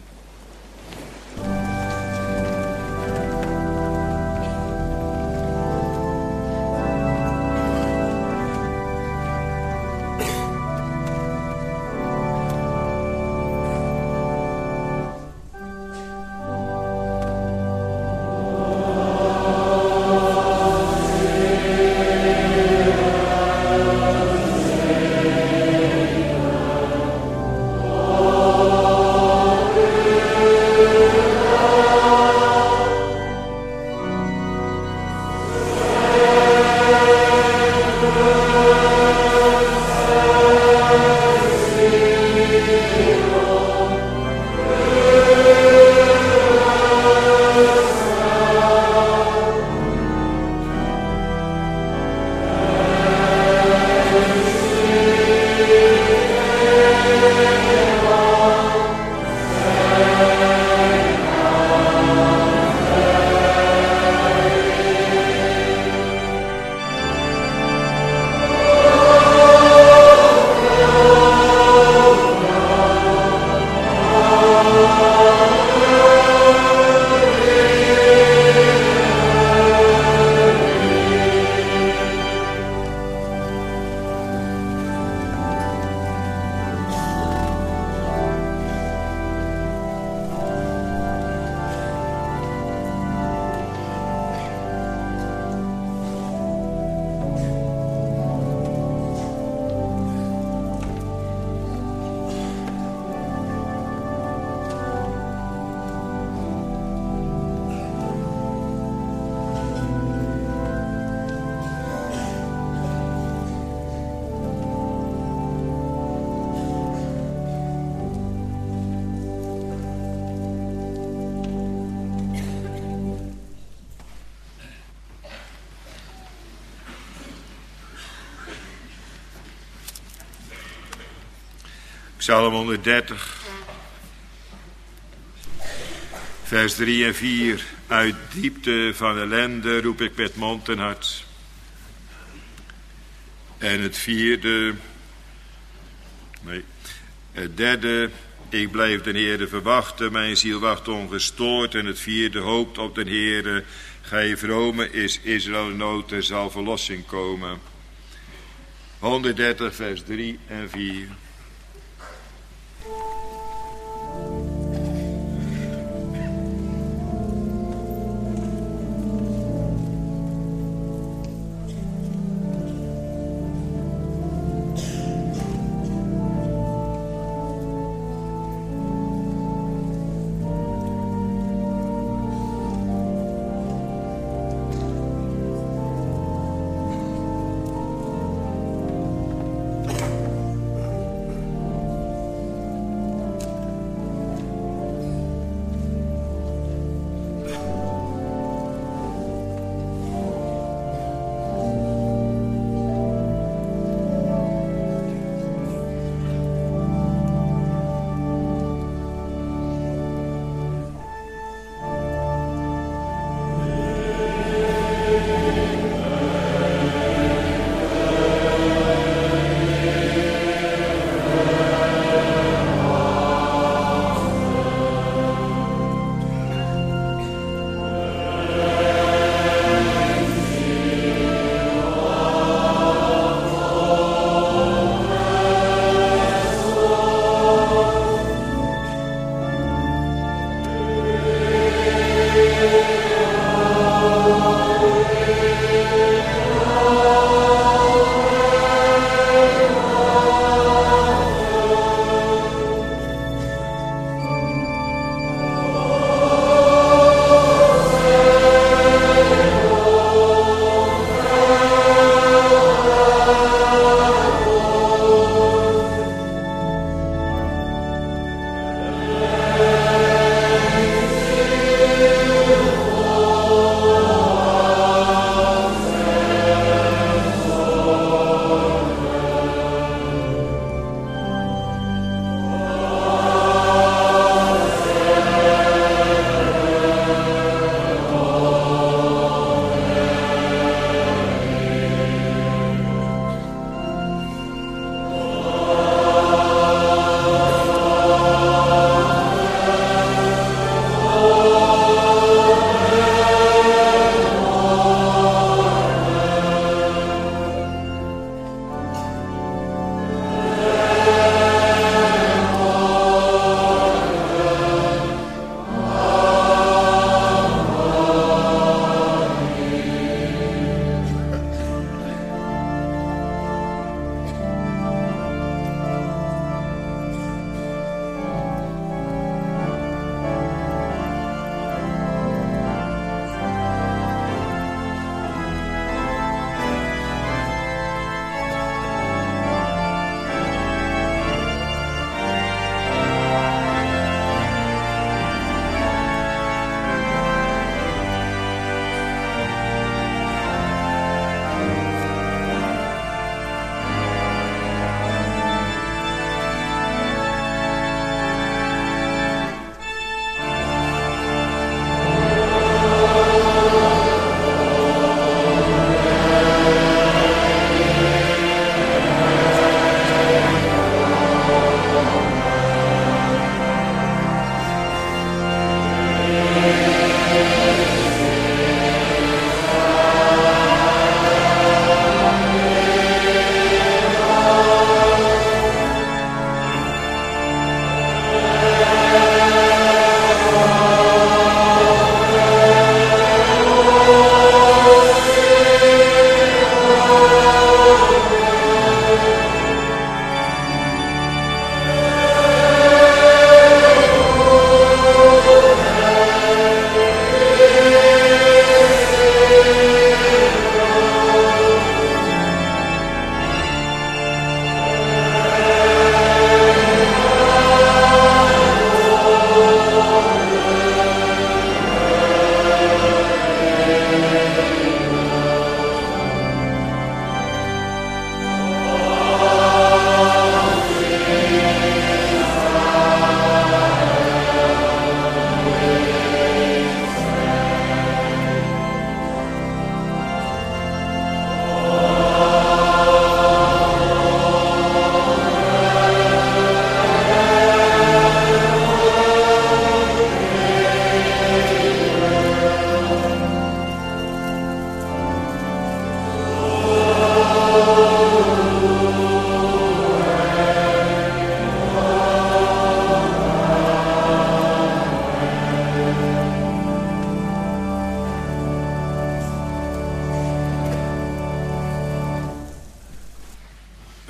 Psalm 130, vers 3 en 4. Uit diepte van ellende roep ik met mond en hart. En het derde, ik blijf de Heere verwachten, mijn ziel wacht ongestoord. En het vierde, hoopt op de Heere, gij vrome, is Israël nood, er zal verlossing komen. 130, vers 3 en 4.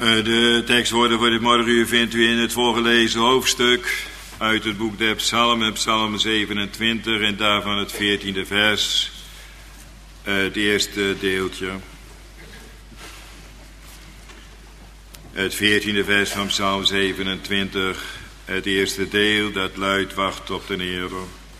De tekstwoorden voor dit morgenuur vindt u in het voorgelezen hoofdstuk uit het boek der Psalmen, Psalm 27 en daarvan het 14e vers, het eerste deeltje. Het 14e vers van Psalm 27, het eerste deel, dat luidt: wacht op de Heer.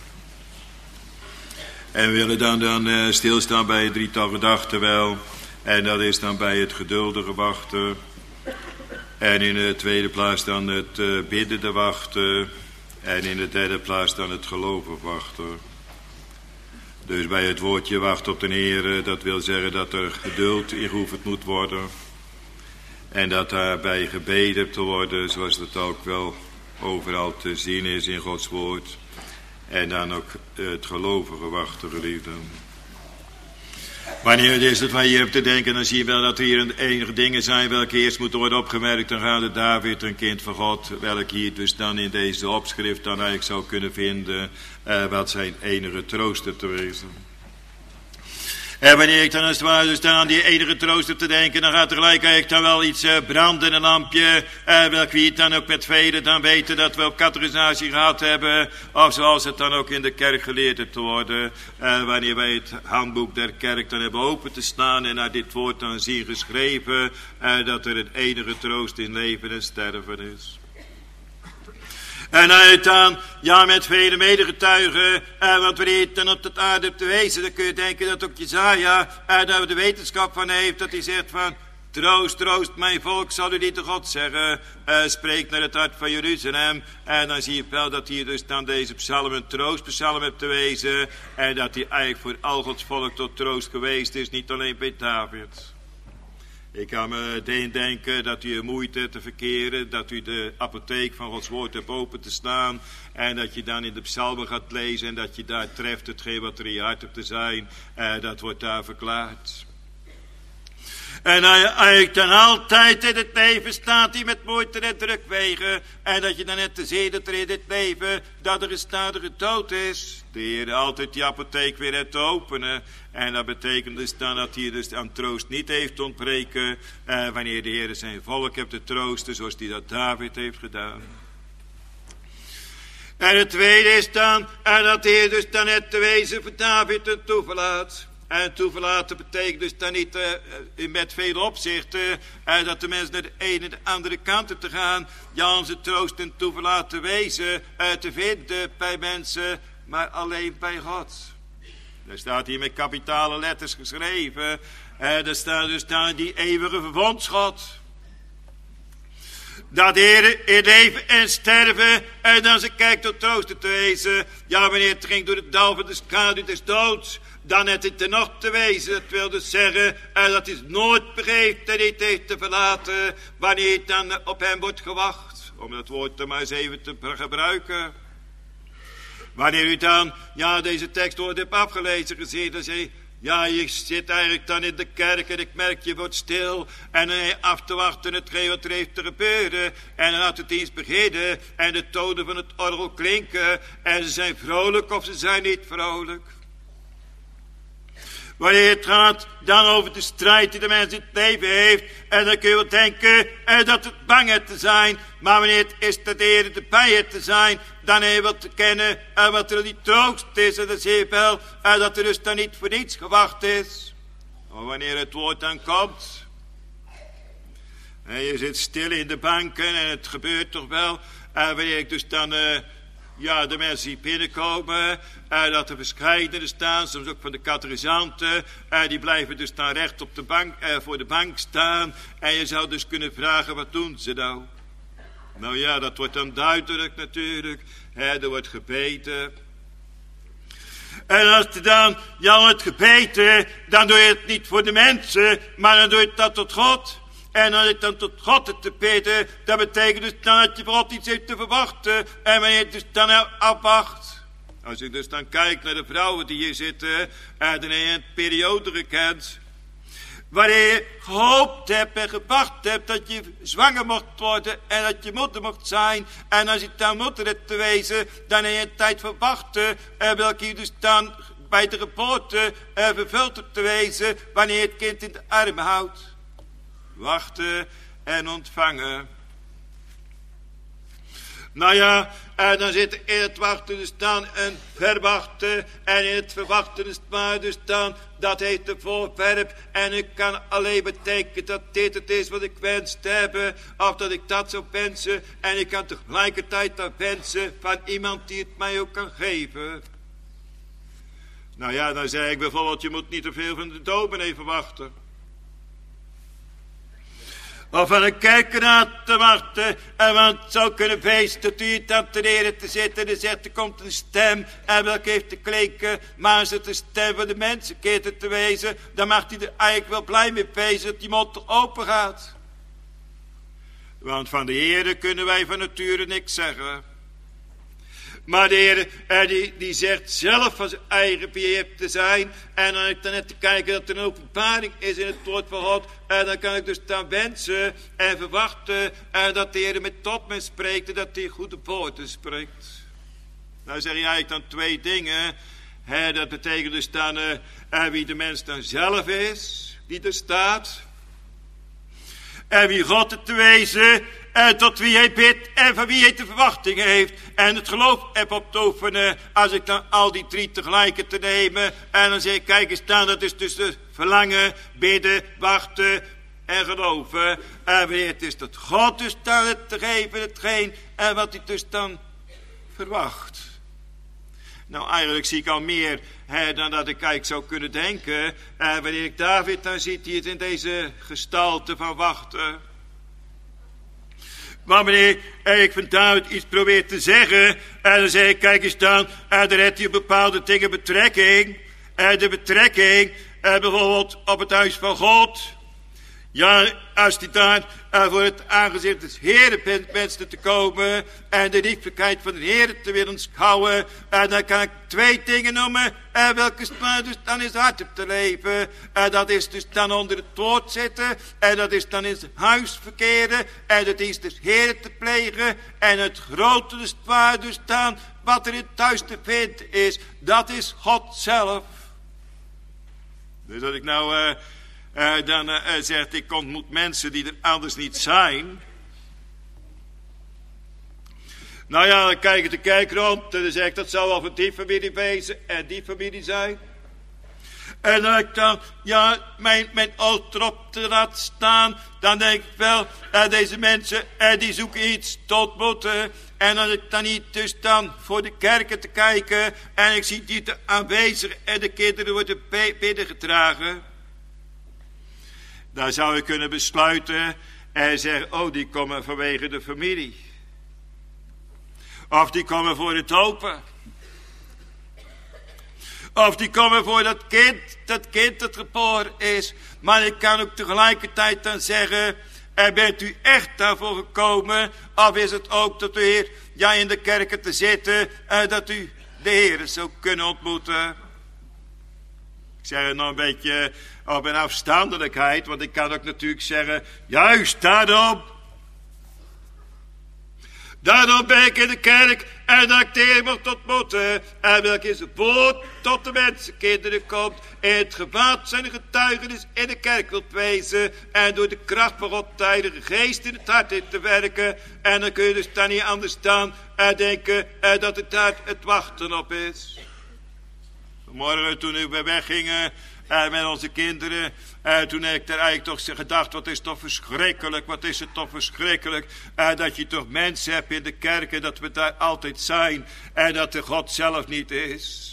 En we willen dan stilstaan bij het drietal gedachten wel. En dat is dan bij het geduldige wachten. En in de tweede plaats dan het biddende wachten. En in de derde plaats dan het gelovig wachten. Dus bij het woordje wacht op de Heer, dat wil zeggen dat er geduld ingeoefend moet worden. En dat daarbij gebeden te worden, zoals dat ook wel overal te zien is in Gods woord. En dan ook het gelovige wachten, geliefden. Wanneer het is dat wij hier op te denken, dan zie je wel dat er hier enige dingen zijn welke eerst moeten worden opgemerkt. Dan gaat het David, een kind van God, welk hier dus dan in deze opschrift dan eigenlijk zou kunnen vinden wat zijn enige trooster te wezen. En wanneer ik dan als het ware dus dan aan die enige trooster te denken, dan gaat er gelijk eigenlijk dan wel iets branden, een lampje, welk wie het dan ook met velen dan weten dat we op catechisatie gehad hebben, of zoals het dan ook in de kerk geleerd heeft te worden, wanneer wij het handboek der kerk dan hebben open te staan en naar dit woord dan zien geschreven, dat er een enige troost in leven en sterven is. En uit dan, ja, met vele medegetuigen, want wanneer je dan op de aarde hebt te wezen, dan kun je denken dat ook Jesaja, daar de wetenschap van heeft, dat hij zegt van: troost, troost mijn volk, zal u niet de God zeggen, spreek naar het hart van Jeruzalem. En dan zie je wel dat hier dus dan deze psalm een troostpsalm hebt te wezen, en dat hij eigenlijk voor al Gods volk tot troost geweest is, niet alleen bij David. Ik kan me denken dat u moeite hebt te verkeren, dat u de apotheek van Gods woord hebt open te staan en dat je dan in de psalmen gaat lezen en dat je daar treft hetgeen wat er in je hart hebt te zijn, dat wordt daar verklaard. En eigenlijk dan altijd in het leven staat hij met moeite en druk wegen. En dat je dan net te zien dat er in dit leven dat er een stadige dood is. De Heer altijd die apotheek weer hebt te openen. En dat betekent dus dan dat hij dus aan troost niet heeft ontbreken. Wanneer de Heer zijn volk hebt te troosten zoals hij dat David heeft gedaan. En het tweede is dan dat de Heer dus dan net te wezen voor David een toeverlaat. En toeverlaten betekent dus dan niet met veel opzichten dat de mensen naar de ene en de andere kant op te gaan. Ja, onze troost en toeverlaat te wezen, te vinden bij mensen, maar alleen bij God. Er staat hier met kapitale letters geschreven. Er staat dus dan die eeuwige verbondsgod. Dat de Heer in leven en sterven en dan ze kijkt tot troosten te wezen. Ja, wanneer het ging door het dal van de schaduw des doods, dan heeft het er nog te wezen. Dat wil dus zeggen dat hij het nooit begeeft en niet heeft te verlaten wanneer het dan op hem wordt gewacht. Om dat woord er maar eens even te gebruiken. Wanneer u dan deze tekstwoord hebt afgelezen gezien, dan zeg je: ja, je zit eigenlijk dan in de kerk en ik merk je wordt stil. En dan af te wachten hetgeen wat er heeft te gebeuren. En dan laat het dienst beginnen en de tonen van het orgel klinken. En ze zijn vrolijk of ze zijn niet vrolijk. Wanneer het gaat dan over de strijd die de mens in het leven heeft. En dan kun je wel denken dat het bang is te zijn. Maar wanneer het is dat de Heer erbij is te zijn, dan heb je wel te kennen wat er die troost is. En dan zie je wel dat er dus dan niet voor niets gewacht is. Maar wanneer het woord dan komt. En je zit stil in de banken en het gebeurt toch wel. Wanneer ik dus dan de mensen die binnenkomen, dat er verscheidene staan, soms ook van de catechisanten, die blijven dus dan recht op de bank, voor de bank staan. En je zou dus kunnen vragen, wat doen ze nou? Nou ja, dat wordt dan duidelijk natuurlijk. Er wordt gebeten. En als er dan wordt gebeten, dan doe je het niet voor de mensen, maar dan doe je dat tot God. En als je dan tot God te bidden, dat betekent dus dan dat je voor God iets heeft te verwachten. En wanneer je dus dan afwacht. Als ik dus dan kijk naar de vrouwen die hier zitten, dan heb je een periode gekend. Wanneer je gehoopt hebt en gewacht hebt dat je zwanger mocht worden en dat je moeder mocht zijn. En als je dan moeder hebt te wezen, dan heb je een tijd verwachten. Welke je dus dan bij de geboorte vervuld hebt te wezen wanneer je het kind in de arm houdt. Wachten en ontvangen. Nou ja, en dan zit er in het wachten dus staan en verwachten. En in het verwachten is maar dus staan, dat heet de voorwerp. En ik kan alleen betekenen dat dit het is wat ik wens te hebben. Of dat ik dat zou wensen. En ik kan tegelijkertijd dat wensen van iemand die het mij ook kan geven. Nou ja, dan zeg ik bijvoorbeeld, je moet niet te veel van de dominee verwachten. Of van een kerkraad te wachten. En want het zou kunnen wezen dat u het dan ten ere te zitten. En zegt, er komt een stem. En welke heeft te klinken. Maar als het de stem van de mensen keert te wezen. Dan mag hij er eigenlijk wel blij mee wezen dat die mond er open gaat. Want van de Heere kunnen wij van nature niks zeggen. Maar de Heer, die zegt zelf van zijn eigen beheer te zijn. En dan ik dan net te kijken dat er een openbaring is in het woord van God. En dan kan ik dus dan wensen en verwachten. En dat de Heer met tot me spreekt. En dat hij goede woorden spreekt. Nou zeg je eigenlijk dan twee dingen. Dat betekent dus dan wie de mens dan zelf is. Die er staat. En wie God het te wezen. En tot wie hij bidt en van wie hij de verwachting heeft. En het geloof heb op te oefenen. Als ik dan al die drie tegelijk te nemen. En dan zeg ik, kijk eens dan, dat is dus de verlangen, bidden, wachten en geloven. En wanneer het is dat God dus dan het te geven, hetgeen. En wat hij dus dan verwacht. Nou, eigenlijk zie ik al meer dan dat ik eigenlijk zou kunnen denken. Wanneer ik David dan ziet, hij het in deze gestalte van wachten. Maar wanneer ik van David iets probeer te zeggen. En dan zeg ik, kijk eens dan. Daar heeft hij op bepaalde dingen betrekking. De betrekking bijvoorbeeld op het huis van God. Ja, als hij daar voor het aangezicht des Heeren bent wenste te komen. En de lieflijkheid van de Heer te willen schouwen. En dan kan ik twee dingen noemen. Welke dus dan in zijn hart op te leven. Dat is dus dan onder het woord zitten. En dat is dan in zijn huis verkeren. En de dienst des Heeren te plegen. En het grote dus waar dus dan. Wat er in het thuis te vinden is. Dat is God zelf. Dus dat ik nou... dan zegt, ik ontmoet mensen die er anders niet zijn. Nou ja, dan kijk ik de kerk rond. En dan zeg ik, dat zou wel van die familie wezen en die familie zijn. En dan ik dan, ja, mijn oog erop te laten staan. Dan denk ik wel, deze mensen, die zoeken iets te ontmoeten. En als ik dan niet dus dan voor de kerken te kijken. En ik zie die aanwezig en de kinderen worden binnengedragen. Dan zou ik kunnen besluiten en zeggen, oh, die komen vanwege de familie. Of die komen voor het open. Of die komen voor dat kind dat geboren is. Maar ik kan ook tegelijkertijd dan zeggen, bent u echt daarvoor gekomen? Of is het ook dat u hier in de kerken te zitten, dat u de Heer zou kunnen ontmoeten? Ik zeg het nog een beetje op een afstandelijkheid, want ik kan ook natuurlijk zeggen, juist daarom. Daarom ben ik in de kerk en dat ik de Heer mocht ontmoeten. En welk is het woord tot de mensenkinderen komt. In het gewaad zijn de getuigenis in de kerk wilt wezen. En door de kracht van God de Heilige Geest in het hart in te werken. En dan kun je dus dan niet anders dan denken dat het daar het wachten op is. Vanmorgen toen we weggingen met onze kinderen. Toen heb ik daar eigenlijk toch gedacht, wat is toch verschrikkelijk. Wat is het toch verschrikkelijk. Dat je toch mensen hebt in de kerk. En dat we daar altijd zijn. En dat de God zelf niet is.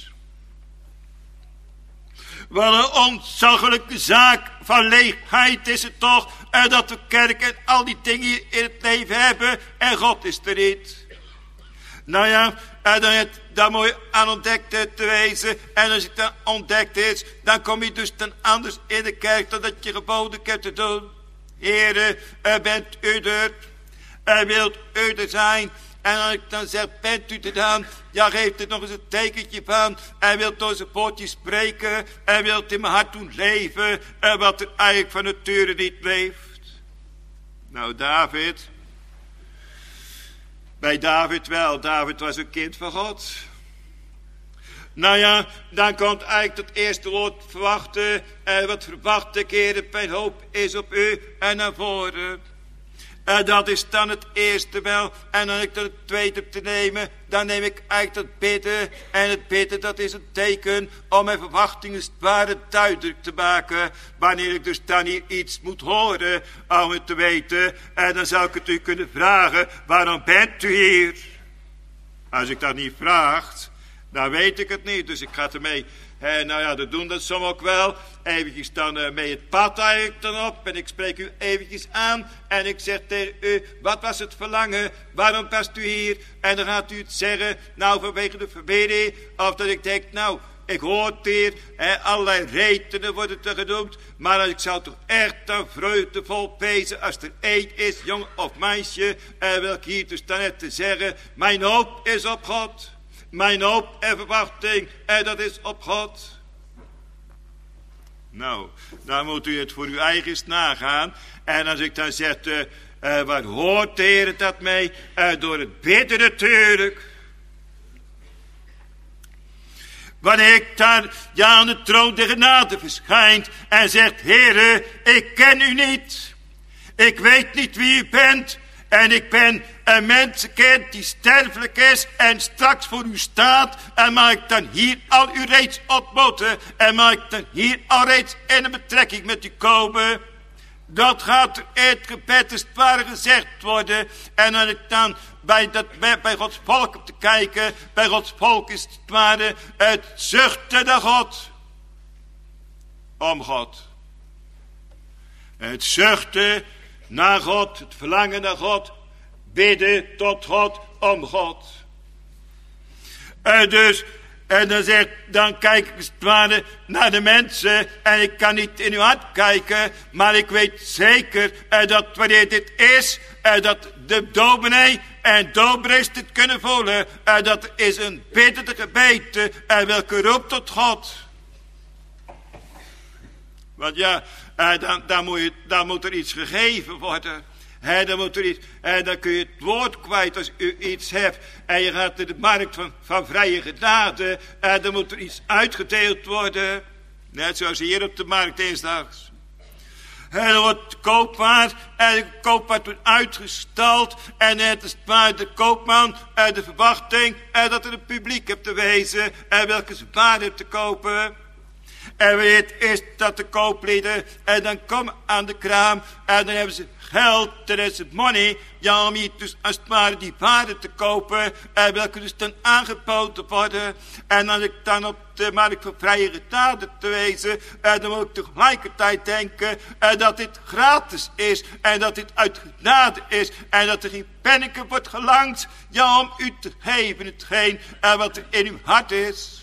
Wat een ontzaglijke zaak van leegheid is het toch. Dat we kerk en al die dingen hier in het leven hebben. En God is er niet. Nou ja, dan moet je aan ontdekt te wezen. En als het dan ontdekt is, dan kom je dus dan anders in de kerk dan dat je geboden hebt te doen. Heere, bent u er? Wilt u er zijn? En als ik dan zeg, bent u er dan? Ja, geeft er nog eens een tekentje van. En wilt door zijn pootje spreken. En wilt in mijn hart doen leven. Wat er eigenlijk van nature niet leeft. Nou, David... Bij David wel. David was een kind van God. Nou ja, dan komt eigenlijk het eerste woord verwachten. Wat verwacht ik, Heer, mijn hoop is op u en naar voren. Dat is dan het eerste wel. En dan ik dan het tweede te nemen, dan neem ik eigenlijk dat bidden. En het bidden, dat is een teken om mijn verwachtingen het ware duidelijk te maken. Wanneer ik dus dan hier iets moet horen, om het te weten. En dan zou ik het u kunnen vragen, waarom bent u hier? Als ik dat niet vraag, dan weet ik het niet. Dus ik ga ermee, nou ja, dat doen dat soms ook wel. Eventjes dan mee het pad eigenlijk dan op. En ik spreek u eventjes aan. En ik zeg tegen u, wat was het verlangen? Waarom past u hier? En dan gaat u het zeggen, nou vanwege de verbeding. Of dat ik denk, nou, ik hoor het hier. Allerlei redenen worden er genoemd. Maar ik zou toch echt dan vreugdevol wezen als er één is, jongen of meisje. Wil ik hier dus dan net te zeggen, mijn hoop is op God. Mijn hoop en verwachting, dat is op God. Nou, dan moet u het voor uw eigen nagaan. En als ik dan zeg, waar hoort de Heer dat mee? Door het bidden natuurlijk. Wanneer ik dan aan de troon der genade verschijnt en zegt, Heere, ik ken u niet. Ik weet niet wie u bent. En ik ben een mensenkind die sterfelijk is en straks voor u staat. En mag ik dan hier al u reeds ontmoeten. En mag ik dan hier al reeds in een betrekking met u komen. Dat gaat er in het gebed als het ware gezegd worden. En als ik dan bij Gods volk op te kijken. Bij Gods volk is het ware het zuchten naar God. Om God. Het zuchten naar God, het verlangen naar God, bidden tot God, om God. Dan kijk ik als het ware naar de mensen en ik kan niet in uw hart kijken, maar ik weet zeker dat wanneer dit is, dat de dominee en dominees dit kunnen voelen, dat is een biddende gebede welke roept tot God. Want ja, dan moet er iets gegeven worden. Dan moet er iets, dan kun je het woord kwijt als u iets hebt. En je gaat naar de markt van vrije genade. Dan moet er iets uitgedeeld worden. Net zoals hier op de markt dinsdags. En dan wordt de koopwaar. En de koopwaar wordt uitgestald. En het is maar de koopman. De verwachting. Dat er een publiek hebt te wezen. Welke ze waar heeft te kopen. En wanneer het is dat de kooplieden en dan komen aan de kraam en dan hebben ze geld, dan is het money, ja, om hier dus als het ware die waarde te kopen en welke dus dan aangeboden worden. En als ik dan op de markt voor vrije genade te wezen, dan moet ik tegelijkertijd denken dat dit gratis is en dat dit uit genade is en dat er geen penneke wordt gelangt, ja, om u te geven hetgeen wat er in uw hart is.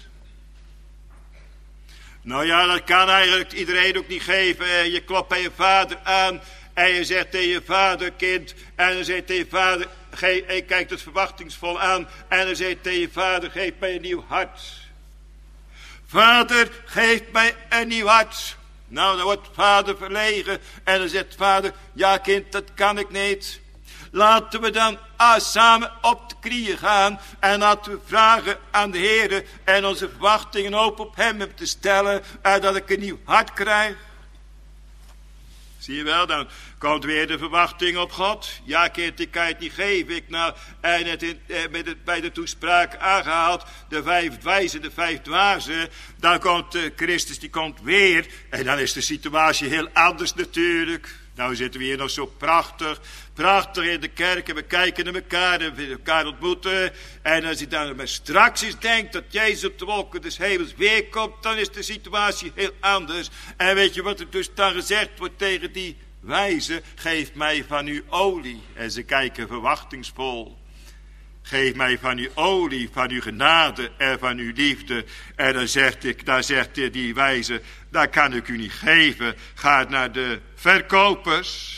Nou ja, dat kan eigenlijk iedereen ook niet geven. Je klopt bij je vader aan en je zegt tegen je vader, kind, en dan zegt tegen je vader, je kijkt het verwachtingsvol aan en dan zegt tegen je vader, geef mij een nieuw hart. Vader, geef mij een nieuw hart. Nou, dan wordt vader verlegen en dan zegt vader, ja kind, dat kan ik niet. Laten we dan samen op de knieën gaan en laten we vragen aan de Heer en onze verwachtingen en hoop op hem te stellen dat ik een nieuw hart krijg. Zie je wel, dan komt weer de verwachting op God. Ja kind, ik kan het niet geven. Ik nou bij de toespraak aangehaald, de 5 wijzen, de 5 dwazen. Dan komt Christus, die komt weer en dan is de situatie heel anders natuurlijk. Nou zitten we hier nog zo prachtig in de kerk en we kijken naar elkaar en we elkaar ontmoeten. En als je dan maar straks eens denkt dat Jezus op de wolken des hemels weer komt, dan is de situatie heel anders. En weet je wat er dus dan gezegd wordt tegen die wijzen? Geef mij van uw olie. En ze kijken verwachtingsvol. Geef mij van uw olie, van uw genade en van uw liefde. En dan zegt die wijze, dat kan ik u niet geven. Ga naar de verkopers.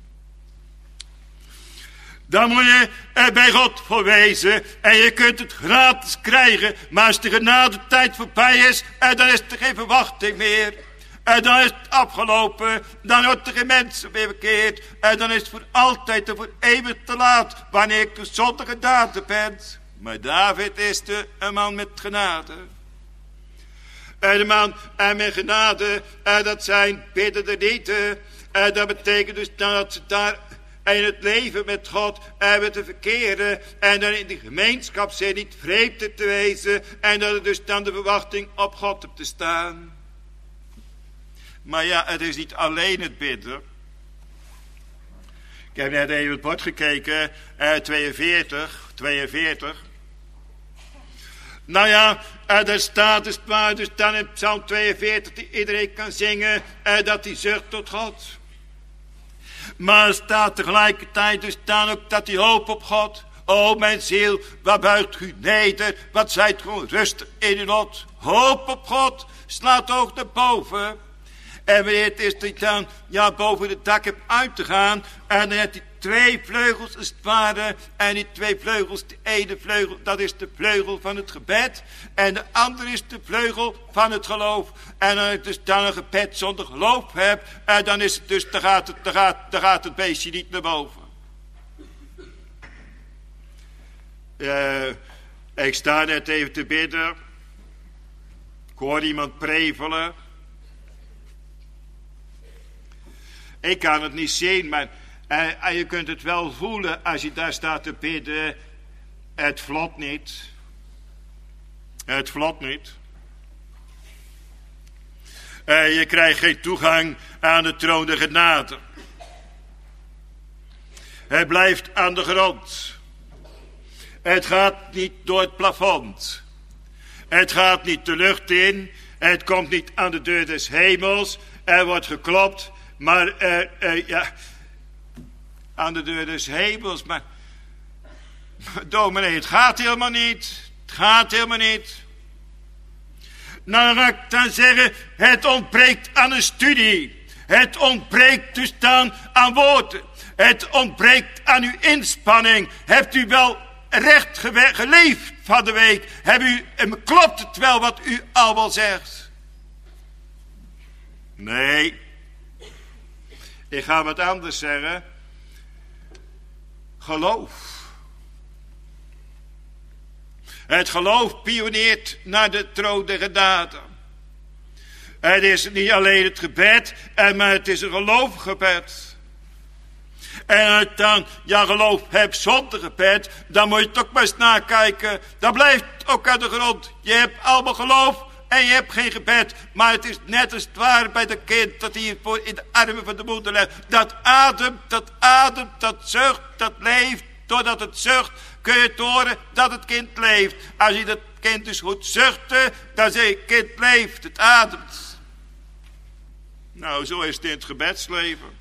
Dan moet je bij God voor wezen. En je kunt het gratis krijgen. Maar als de genadetijd voorbij is, dan is er geen verwachting meer. En dan is het afgelopen. Dan wordt er geen mensen meer verkeerd. En dan is het voor altijd en voor eeuwig te laat. Wanneer ik dus zonder genade ben. Maar David is een man met genade. En de man met genade. Dat zijn biddende nieten. Dat betekent dus dat ze daar en in het leven met God en met de verkeren en dan in de gemeenschap zijn niet vreemd te wezen en dat er dus dan de verwachting op God op te staan. Maar ja, het is niet alleen het bidden. Ik heb net even het bord gekeken, 42. Nou ja, er staat dus maar dus dan in Psalm 42 die iedereen kan zingen dat hij zucht tot God. Maar er staat tegelijkertijd dus dan ook dat hij hoopt op God. O mijn ziel, waar buigt u neder, wat zijt gewoon rustig in uw lot. Hoop op God, slaat oog naar boven. En wanneer het is dat hij dan boven het dak hebt uit te gaan. En dan heeft hij 2 vleugels als het ware. En die 2 vleugels, de ene vleugel, dat is de vleugel van het gebed. En de andere is de vleugel van het geloof. En als je dus dan een gebed zonder geloof hebt. Dan is het dus, dan gaat het beestje niet naar boven. Ik sta net even te bidden. Ik hoor iemand prevelen. Ik kan het niet zien, maar je kunt het wel voelen als je daar staat te bidden. Het vlot niet. Het vlot niet. Je krijgt geen toegang aan de troon der genade. Het blijft aan de grond. Het gaat niet door het plafond. Het gaat niet de lucht in. Het komt niet aan de deur des hemels. Er wordt geklopt. Maar, aan de deur des hemels, maar dominee, het gaat helemaal niet. Het gaat helemaal niet. Nou, dan ga ik dan zeggen, het ontbreekt aan een studie. Het ontbreekt dus dan aan woorden. Het ontbreekt aan uw inspanning. Hebt u wel recht geleefd van de week? Klopt het wel wat u allemaal zegt? Nee. Ik ga wat anders zeggen. Geloof. Het geloof pioneert naar de troon der genade. Het is niet alleen het gebed, maar het is een geloofgebed. En als je dan geloof hebt zonder gebed, dan moet je toch maar eens nakijken. Dan blijft het ook aan de grond. Je hebt allemaal geloof en je hebt geen gebed. Maar het is net als het ware bij dat kind dat hij in de armen van de moeder legt. Dat ademt, dat zucht, dat leeft. Doordat het zucht kun je het horen dat het kind leeft. Als je dat kind dus goed zuchten, dan zeg je, kind leeft, het ademt. Nou, zo is het in het gebedsleven.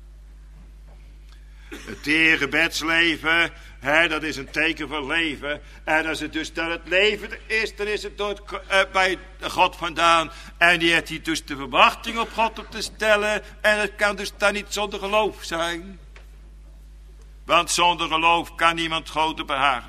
Het gebedsleven, dat is een teken van leven. En als het dus dat het leven is, dan is het bij God vandaan. En die heeft hij dus de verwachting op God op te stellen. En het kan dus dan niet zonder geloof zijn. Want zonder geloof kan niemand God behagen.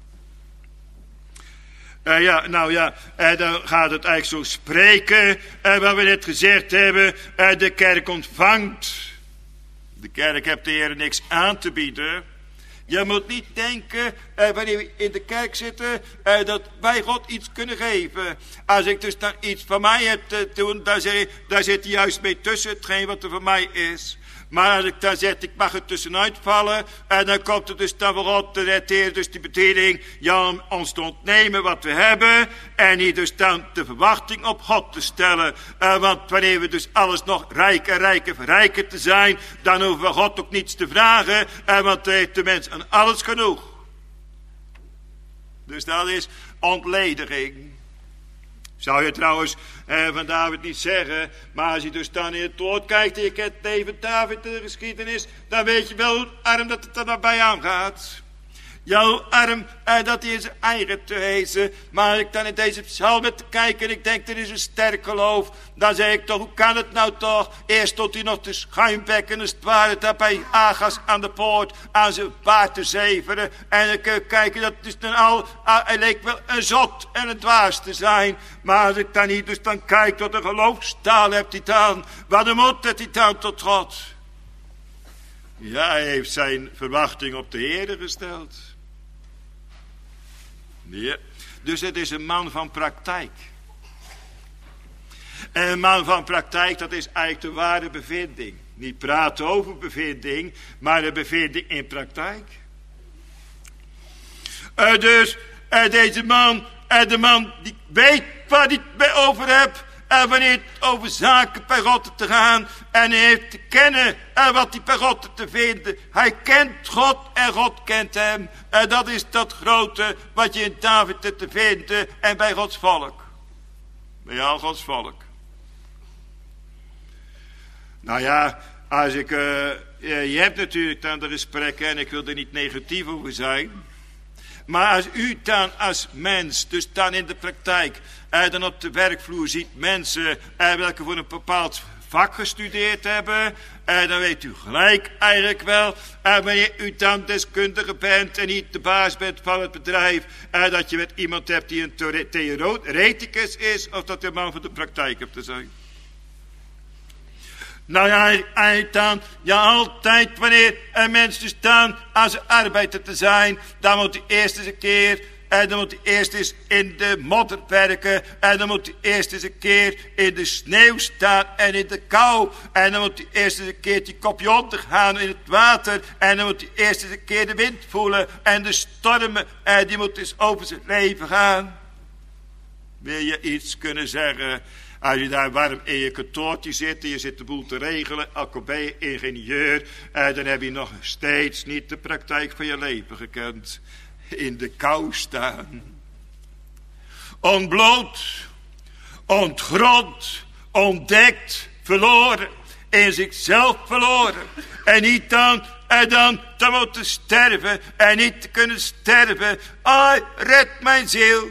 Dan gaat het eigenlijk zo spreken. Wat we net gezegd hebben. De kerk ontvangt. De kerk heeft de Heer niks aan te bieden. Je moet niet denken, wanneer we in de kerk zitten, dat wij God iets kunnen geven. Als ik dus dan iets van mij heb te doen, dan zeg ik, daar zit hij juist mee tussen hetgeen wat er van mij is. Maar als ik dan zeg, ik mag er tussenuit vallen, en dan komt er dus dan voor God, de Heer dus die bediening, om ons te ontnemen wat we hebben, en niet dus dan de verwachting op God te stellen. Want wanneer we dus alles nog verrijken te zijn, dan hoeven we God ook niets te vragen, want dan heeft de mens aan alles genoeg. Dus dat is ontlediging. Zou je trouwens van David niet zeggen, maar als je dus dan in het woord kijkt en je kent even David de geschiedenis, dan weet je wel hoe arm dat het er nabij aangaat. Jouw arm dat hij in zijn eigen te wezen. Maar als ik dan in deze psalmen te kijken en ik denk, er is een sterk geloof. Dan zeg ik toch, hoe kan het nou toch? Eerst stond hij nog te schuimbekken als het ware, daar bij Agas aan de poort, aan zijn baard te zeveren. En dan kun je kijken, dat is dan hij leek wel een zot en een dwaas te zijn. Maar als ik dan niet dus dan kijk, wat een geloofstaal hebt hij dan. Wat een moed heeft hij dan tot God. Ja, hij heeft zijn verwachting op de Heer gesteld. Ja. Dus het is een man van praktijk. En een man van praktijk, dat is eigenlijk de ware bevinding. Niet praten over bevinding, maar de bevinding in praktijk. Dus deze man, de man die weet waar hij het over hebt. En wanneer het over zaken per God te gaan. En hij heeft te kennen wat hij per God te vinden. Hij kent God en God kent hem. En dat is dat grote wat je in David te vinden. En bij Gods volk. Bij al Gods volk. Nou ja, als ik... je hebt natuurlijk dan de gesprekken. En ik wil er niet negatief over zijn. Maar als u dan als mens, dus dan in de praktijk, dan op de werkvloer ziet mensen welke voor een bepaald vak gestudeerd hebben, dan weet u gelijk eigenlijk wel, wanneer u dan deskundige bent en niet de baas bent van het bedrijf, dat je met iemand hebt die een theoreticus is, of dat je een man van de praktijk hebt te zijn. Nou ja, eigenlijk dan, ja altijd wanneer een mens dus staan aan zijn arbeider te zijn, dan moet hij eerst eens een keer, dan moet hij eerst eens in de modder werken, en dan moet hij eerst eens een keer in de sneeuw staan en in de kou, en dan moet hij eerst eens een keertje kopje ondergaan in het water, en dan moet hij eerst eens een keer de wind voelen, en de stormen, die moet eens over zijn leven gaan. Wil je iets kunnen zeggen? Als je daar warm in je kantoortje zit en je zit de boel te regelen, al ben je ingenieur, dan heb je nog steeds niet de praktijk van je leven gekend. In de kou staan. Ontbloot, ontgrond, ontdekt, verloren, in zichzelf verloren. En niet dan te moeten sterven en niet te kunnen sterven. Ai, red mijn ziel.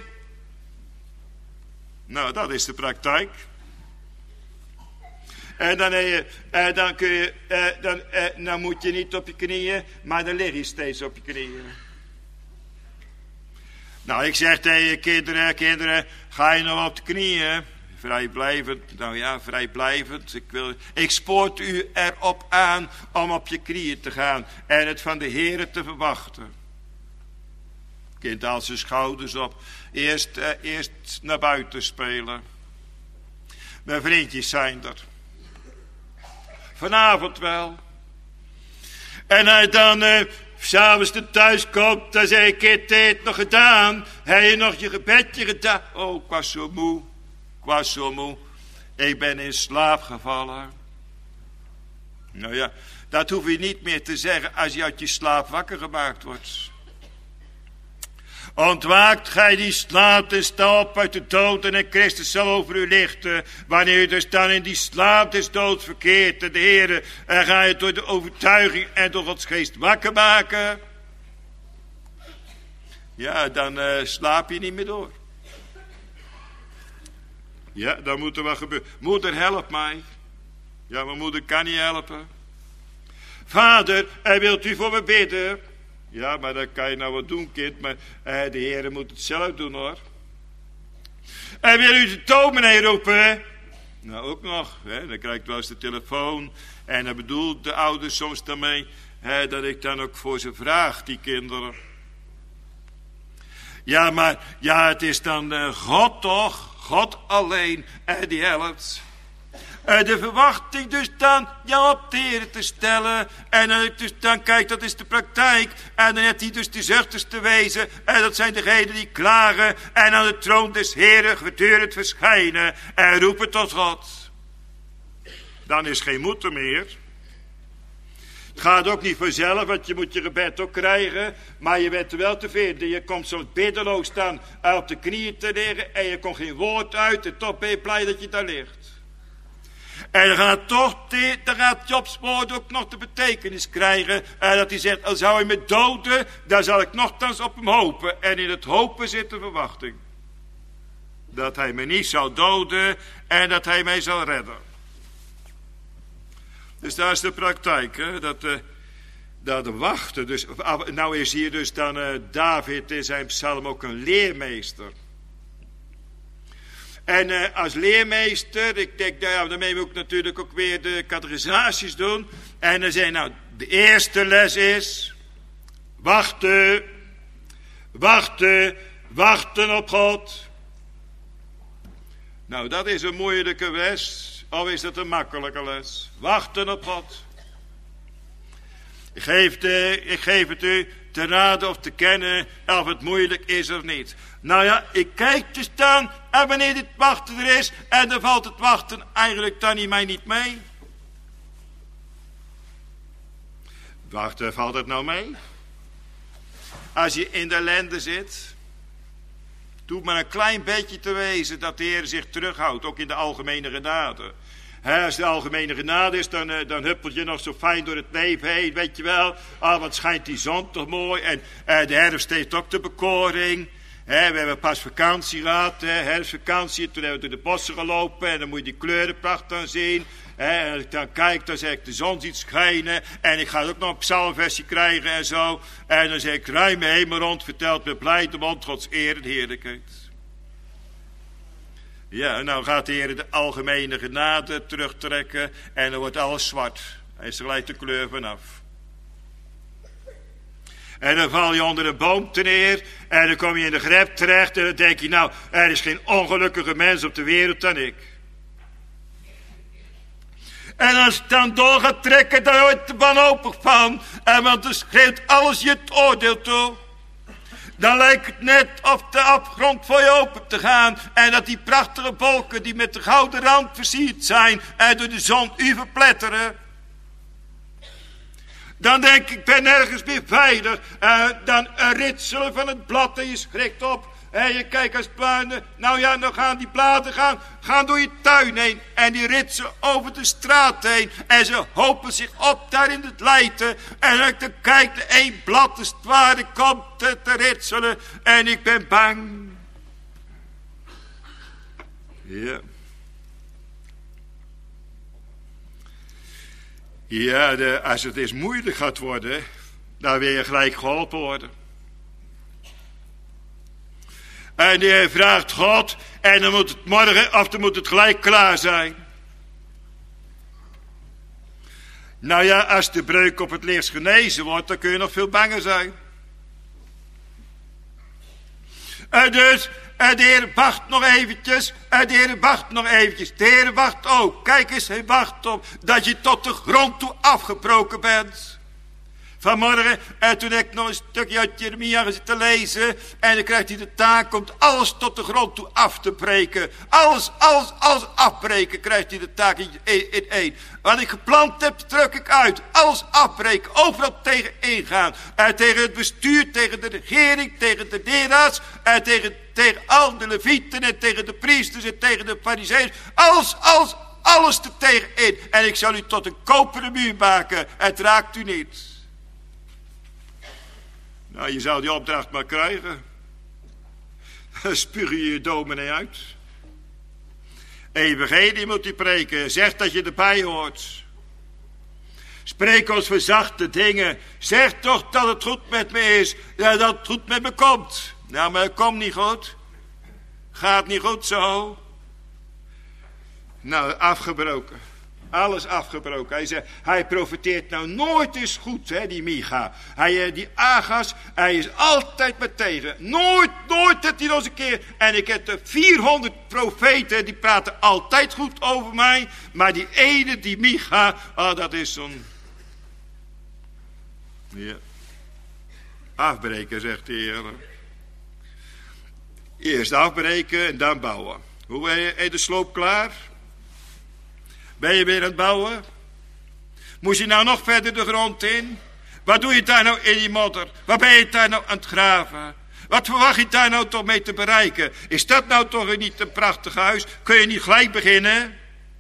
Nou, dat is de praktijk. En dan kun je, dan moet je niet op je knieën, maar dan lig je steeds op je knieën. Nou, ik zeg tegen je kinderen, ga je nou op de knieën? Vrijblijvend, nou ja, vrijblijvend. Ik spoort u erop aan om op je knieën te gaan en het van de Heere te verwachten. Kind haalt zijn schouders op. Eerst naar buiten spelen. Mijn vriendjes zijn er. Vanavond wel. En hij dan... s'avonds thuis komt, dan zei ik, heb je het nog gedaan? Heb je nog je gebedje gedaan? Oh, ik was zo moe. Ik ben in slaap gevallen. Nou ja, dat hoef je niet meer te zeggen als je uit je slaap wakker gemaakt wordt. Ontwaakt gij die slaapt en sta op uit de dood en Christus zal over u lichten. Wanneer u dus dan in die slaap des doods verkeert en de Heere, en ga je door de overtuiging en door Gods geest wakker maken. Ja, dan slaap je niet meer door. Ja, dan moet er wat gebeuren. Moeder, help mij. Ja, mijn moeder kan niet helpen. Vader, wilt u voor me bidden? Ja, maar dan kan je nou wat doen, kind. Maar de Heere moet het zelf doen, hoor. En wil u de dominee roepen? Nou, ook nog. Hè? Dan krijg ik wel eens de telefoon. En dan bedoelt de ouders soms daarmee dat ik dan ook voor ze vraag, die kinderen. Ja, maar ja, het is dan God toch? God alleen, die helpt. De verwachting dus dan, ja, op de Heer te stellen. En dus dan, kijk, dat is de praktijk. En dan heeft hij dus de zuchters te wezen. En dat zijn degenen die klagen. En aan de troon des Heeren voortdurend verschijnen. En roepen tot God. Dan is geen moeten meer. Het gaat ook niet vanzelf, want je moet je gebed ook krijgen. Maar je bent er wel te vinden. Je komt soms biddeloos dan op de knieën te liggen. En je komt geen woord uit. En toch ben je blij dat je daar ligt. En dan gaat Jobs woord ook nog de betekenis krijgen. Dat hij zegt, al zou hij me doden, dan zal ik nogthans op hem hopen. En in het hopen zit de verwachting. Dat hij me niet zal doden en dat hij mij zal redden. Dus daar is de praktijk, hè? Dat wachten. Dus, nou is hier dus dan David in zijn psalm ook een leermeester. En als leermeester, ik denk, nou, daarmee moet ik natuurlijk ook weer de catechisaties doen. En dan zei nou, de eerste les is, wachten op God. Nou, dat is een moeilijke les. Of is dat een makkelijke les? Wachten op God. Ik geef het u te raden of te kennen of het moeilijk is of niet. Nou ja, ik kijk dus dan en wanneer dit wachten er is en dan valt het wachten eigenlijk dan mij niet mee. Wachten, valt het nou mee? Als je in de ellende zit, doe maar een klein beetje te wezen dat de Heer zich terughoudt, ook in de algemene genade. Als de algemene genade is, dan huppel je nog zo fijn door het leven heen, weet je wel. Wat schijnt die zon toch mooi. En de herfst heeft ook de bekoring. We hebben pas vakantie gehad, herfstvakantie. Toen hebben we door de bossen gelopen en dan moet je die kleurenpracht dan zien. En als ik dan kijk, dan zeg ik, de zon ziet schijnen. En ik ga ook nog een psalmversie krijgen en zo. En dan zeg ik, ruim me hemel rond, vertelt met blijde mond Gods eer en heerlijkheid. Ja, en nou gaat de Heer de algemene genade terugtrekken en dan wordt alles zwart. Hij is er gelijk de kleur vanaf. En dan val je onder een boom te neer en dan kom je in de greep terecht en dan denk je, nou, er is geen ongelukkige mens op de wereld dan ik. En als het dan door gaat trekken, dan word je er wanhopig van. En want dan schreeuwt alles je het oordeel toe. Dan lijkt het net of de afgrond voor je open te gaan. En dat die prachtige wolken die met de gouden rand versierd zijn en door de zon u verpletteren. Dan denk ik ben nergens meer veilig. Dan een ritselen van het blad en je schrikt op. En je kijkt als het nou ja, dan gaan die bladen gaan door je tuin heen. En die ritsen over de straat heen. En ze hopen zich op daar in het leiden. En als ik dan kijk, de één blad als het ware komt te ritselen. En ik ben bang. Ja. Ja, als het eens moeilijk gaat worden, dan wil je gelijk geholpen worden. En die vraagt God, en dan moet het morgen, of dan moet het gelijk klaar zijn. Nou ja, als de breuk op het lichaam genezen wordt, dan kun je nog veel banger zijn. En dus, de Heer wacht nog eventjes, de Heer wacht nog eventjes. De Heer wacht ook, kijk eens, hij wacht op dat je tot de grond toe afgebroken bent. Vanmorgen, en toen heb ik nog een stukje uit Jeremia zitten lezen. En dan krijgt hij de taak om alles tot de grond toe af te breken. Alles afbreken krijgt hij de taak in één. Wat ik geplant heb, druk ik uit. Alles afbreken, overal tegen ingaan. En tegen het bestuur, tegen de regering, tegen de leraars. En tegen al de levieten en tegen de priesters en tegen de farizeeën. Alles er tegen in. En ik zal u tot een koperen muur maken. Het raakt u niet. Nou, je zou die opdracht maar krijgen. Spuug je dominee uit. Evangelie moet u preken. Zeg dat je erbij hoort. Spreek ons verzachte dingen. Zeg toch dat het goed met me is. Ja, dat het goed met me komt. Nou, maar het komt niet goed. Gaat niet goed zo. Nou, afgebroken. Alles afgebroken. Hij profiteert nou nooit eens goed, hè, die Micha. Die Agas, hij is altijd maar tegen. Nooit dat hij nog eens een keer. En ik heb 400 profeten, die praten altijd goed over mij. Maar die ene, die Micha, dat is zo'n... Ja. Afbreken, zegt de Heer. Eerst afbreken en dan bouwen. Hoe heb je de sloop klaar? Ben je weer aan het bouwen? Moest je nou nog verder de grond in? Wat doe je daar nou in die modder? Wat ben je daar nou aan het graven? Wat verwacht je daar nou toch mee te bereiken? Is dat nou toch niet een prachtig huis? Kun je niet gelijk beginnen?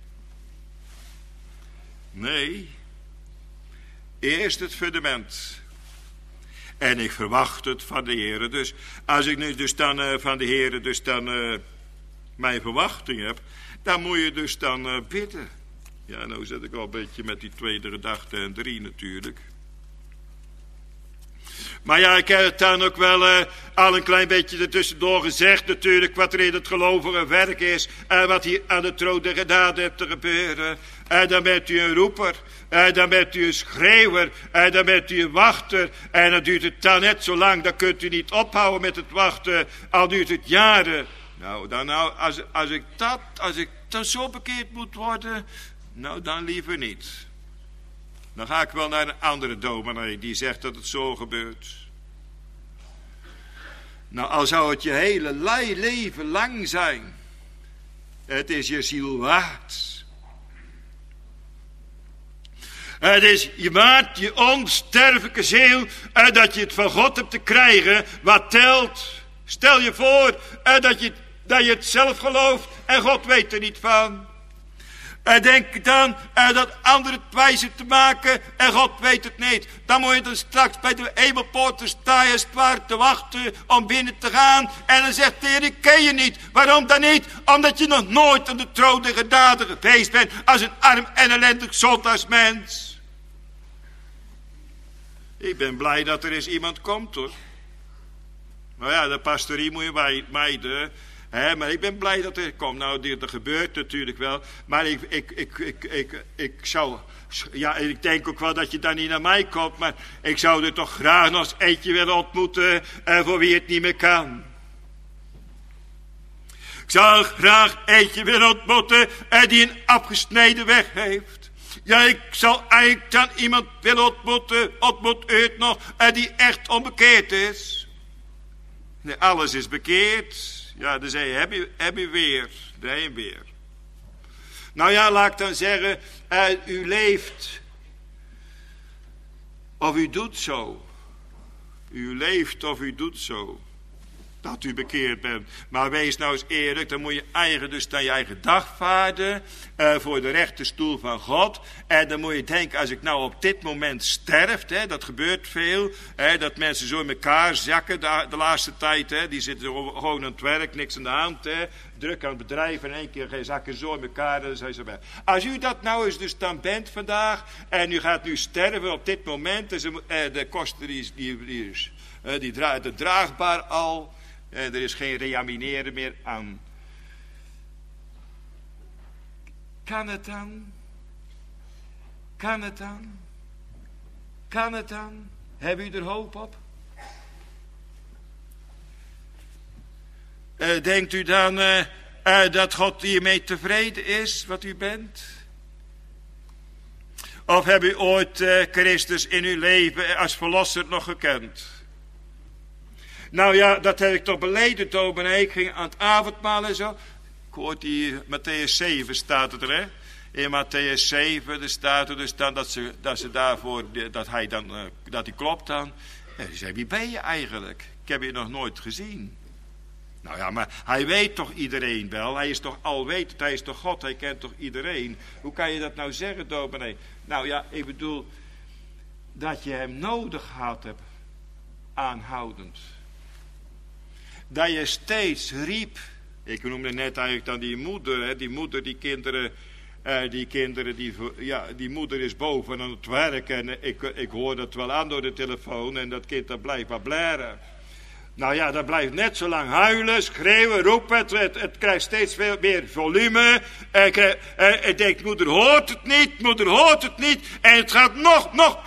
Nee. Eerst het fundament. En ik verwacht het van de Heer. Dus als ik nu dus dan van de Heer dus dan mijn verwachting heb, dan moet je dus dan bidden. Ja, nou zit ik al een beetje met die tweede gedachte en 3 natuurlijk. Maar ja, ik heb het dan ook wel al een klein beetje ertussendoor gezegd natuurlijk, wat er in het gelovige werk is en wat hier aan de troon der genade hebt te gebeuren. En dan bent u een roeper, en dan bent u een schreeuwer, en dan bent u een wachter. En dan duurt het dan net zo lang, dan kunt u niet ophouden met het wachten, al duurt het jaren. Als ik dan zo bekeerd moet worden, nou dan liever niet. Dan ga ik wel naar een andere dominee die zegt dat het zo gebeurt. Nou, al zou het je hele leven lang zijn, het is je ziel waard. Het is je waard, je onsterfelijke ziel, dat je het van God hebt te krijgen wat telt. Stel je voor dat je het zelf gelooft en God weet er niet van. Denk dan dat anderen het wijzer te maken en God weet het niet. Dan moet je dan straks bij de hemelpoorten staan als het ware te wachten om binnen te gaan. En dan zegt de Heer, ik ken je niet. Waarom dan niet? Omdat je nog nooit aan de troon der genade geweest bent als een arm en ellendig zondagsmens. Ik ben blij dat er eens iemand komt, hoor. Nou ja, de pastorie moet je mijden. Maar ik ben blij dat er komt. Nou, dat gebeurt natuurlijk wel. Maar ik zou... Ja, ik denk ook wel dat je dan niet naar mij komt. Maar ik zou er toch graag nog eens eentje willen ontmoeten. Voor wie het niet meer kan. Ik zou graag eentje willen ontmoeten. Die een afgesneden weg heeft. Ja, ik zou eigenlijk dan iemand willen ontmoeten. Ontmoet u het nog. Die echt onbekeerd is. Nee, alles is bekeerd. Ja, dan zei je, heb je weer. De een weer. Nou ja, laat ik dan zeggen, u leeft. Of u doet zo. U leeft of u doet zo. Dat u bekeerd bent. Maar wees nou eens eerlijk, dan moet je je eigen dagvaarden voor de rechterstoel van God. En dan moet je denken, als ik nou op dit moment sterf, dat gebeurt veel, dat mensen zo in elkaar zakken de laatste tijd, die zitten gewoon aan het werk, niks aan de hand, druk aan het bedrijf en in één keer zakken zo in elkaar. Dan zijn ze bij. Als u dat nou eens dus dan bent vandaag en u gaat nu sterven op dit moment, de kosten die draait het draagbaar al. Er is geen reanimeren meer aan. Kan het dan? Kan het dan? Kan het dan? Hebben u er hoop op? Denkt u dan dat God hiermee tevreden is wat u bent? Of heb u ooit Christus in uw leven als verlosser nog gekend? Nou ja, dat heb ik toch beleden, dominee. Ik ging aan het avondmaal en zo. Ik hoor die Matthäus 7 staat het er, hè. In Matthäus 7 er staat er dus dan dat ze daarvoor, dat hij klopt dan. En die zei, wie ben je eigenlijk? Ik heb je nog nooit gezien. Nou ja, maar hij weet toch iedereen wel. Hij is toch alwetend, hij is toch God, hij kent toch iedereen. Hoe kan je dat nou zeggen, dominee? Nou ja, ik bedoel, dat je hem nodig gehad hebt, aanhoudend. Dat je steeds riep. Ik noemde net eigenlijk dan die moeder. Hè, die moeder is boven aan het werk. En ik hoor dat wel aan door de telefoon. En dat kind dat blijft maar blaren. Nou ja, dat blijft net zo lang huilen, schreeuwen, roepen. Het krijgt steeds veel meer volume. Ik denk, moeder hoort het niet. Moeder hoort het niet. En het gaat nog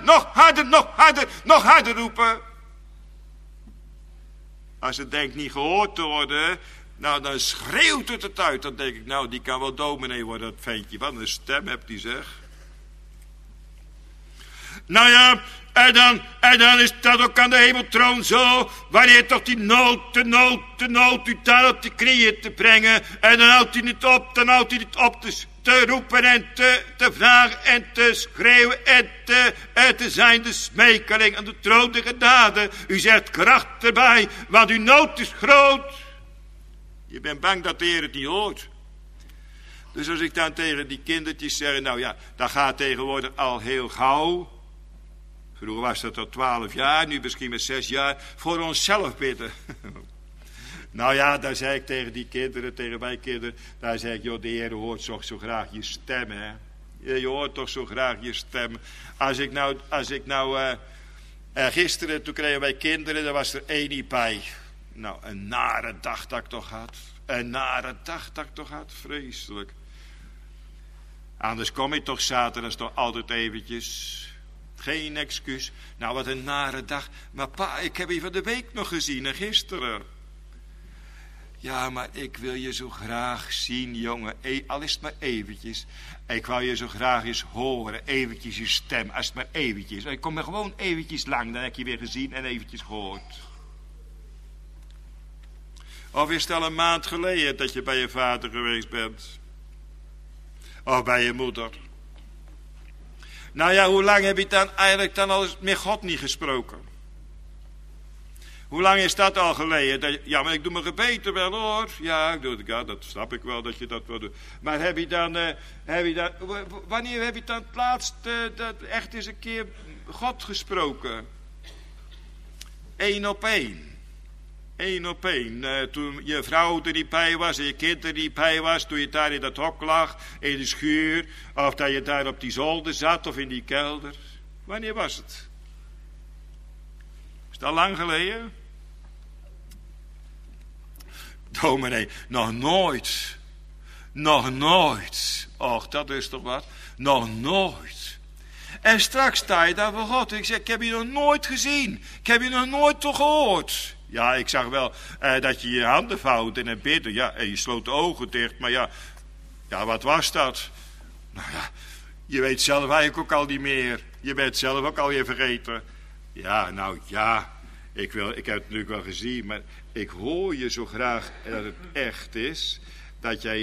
harder roepen. Als het denkt niet gehoord te worden, nou dan schreeuwt het uit. Dan denk ik, nou die kan wel dominee worden, dat ventje. Wat een stem hebt die zeg. Nou ja, en dan is dat ook aan de hemeltroon zo. Wanneer toch die nood u daar op de knieën te brengen. En dan houdt hij niet op, te roepen en te vragen en te schreeuwen en te zijn de smekeling aan de troon der genade. U zegt kracht erbij, want uw nood is groot. Je bent bang dat de Heer het niet hoort. Dus als ik dan tegen die kindertjes zeg, nou ja, dat gaat tegenwoordig al heel gauw. Vroeger was dat tot 12 jaar, nu misschien met 6 jaar. Voor onszelf bidden. Nou ja, daar zei ik tegen die kinderen, tegen mijn kinderen. Daar zei ik, joh, de Heer hoort toch zo graag je stem, hè. Je hoort toch zo graag je stem. Als ik nou gisteren, toen kregen wij kinderen, daar was er 1 niet bij. Nou, een nare dag dat ik toch had. Een nare dag dat ik toch had, vreselijk. Anders kom je toch zaterdag toch altijd eventjes. Geen excuus. Nou, wat een nare dag. Maar pa, ik heb je van de week nog gezien en gisteren. Ja, maar ik wil je zo graag zien, jongen. Al is het maar eventjes. Ik wou je zo graag eens horen. Eventjes je stem, als het maar eventjes. Ik kom er gewoon eventjes lang, dan heb ik je weer gezien en eventjes gehoord. Of is het al een maand geleden dat je bij je vader geweest bent? Of bij je moeder? Nou ja, hoe lang heb je dan eigenlijk al met God niet gesproken? Hoe lang is dat al geleden? Ja, maar ik doe mijn gebeten wel hoor. Ja, dat snap ik wel dat je dat wil doen. Maar heb je dan, wanneer heb je dan het laatst dat echt eens een keer God gesproken? 1 op 1. 1 op 1. Toen je vrouw er niet bij was en je kind er niet bij was. Toen je daar in dat hok lag, in de schuur. Of dat je daar op die zolder zat of in die kelder. Wanneer was het? Is dat lang geleden? Dominee, nog nooit. Nog nooit. Och, dat is toch wat? Nog nooit. En straks sta je daar voor God. Ik zeg, ik heb je nog nooit gezien. Ik heb je nog nooit toch gehoord. Ja, ik zag wel dat je je handen vouwt en het bidden. Ja, en je sloot de ogen dicht. Maar ja, wat was dat? Nou ja, je weet zelf eigenlijk ook al niet meer. Je bent zelf ook al je vergeten. Ja, nou ja. Ik heb het natuurlijk wel gezien, maar ik hoor je zo graag dat het echt is. Dat jij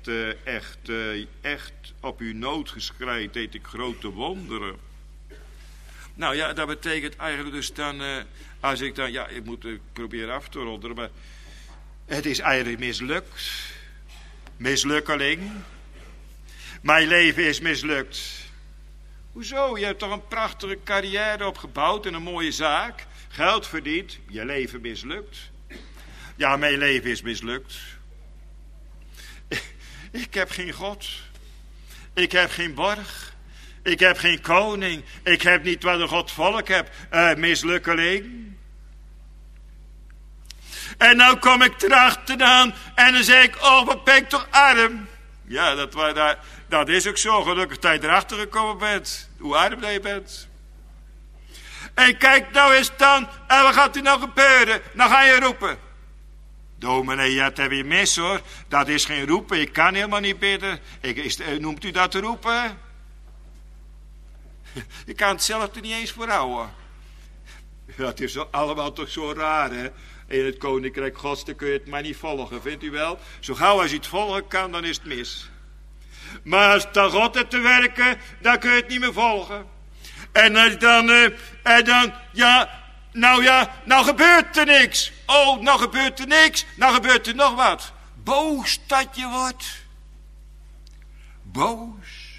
echt op uw nood geschreid deed ik grote wonderen. Nou ja, dat betekent eigenlijk dus dan, als ik dan, ja, ik moet proberen af te ronden, maar het is eigenlijk mislukt. Mislukkeling. Mijn leven is mislukt. Hoezo? Je hebt toch een prachtige carrière opgebouwd en een mooie zaak. Geld verdiend, je leven mislukt. Ja, mijn leven is mislukt. Ik heb geen God. Ik heb geen borg. Ik heb geen koning. Ik heb niet wat een Godvolk heb. Mislukkeling. En nou kom ik erachteraan en dan zeg ik, oh wat ben ik toch arm. Ja, dat is ook zo. Gelukkig dat je erachter gekomen bent. Hoe arm dat je bent. En kijk nou eens dan, en wat gaat er nou gebeuren? Nou ga je roepen. Dominee, dat heb je mis hoor. Dat is geen roepen, ik kan helemaal niet bidden. Noemt u dat roepen? Je kan het zelf er niet eens voor houden. Dat is allemaal toch zo raar hè. In het koninkrijk Gods dan kun je het maar niet volgen, vindt u wel? Zo gauw als je het volgen kan, dan is het mis. Maar als dan God het te werken, dan kun je het niet meer volgen. En dan, nou gebeurt er niks. Oh, nou gebeurt er niks. Nou gebeurt er nog wat. Boos dat je wordt. Boos.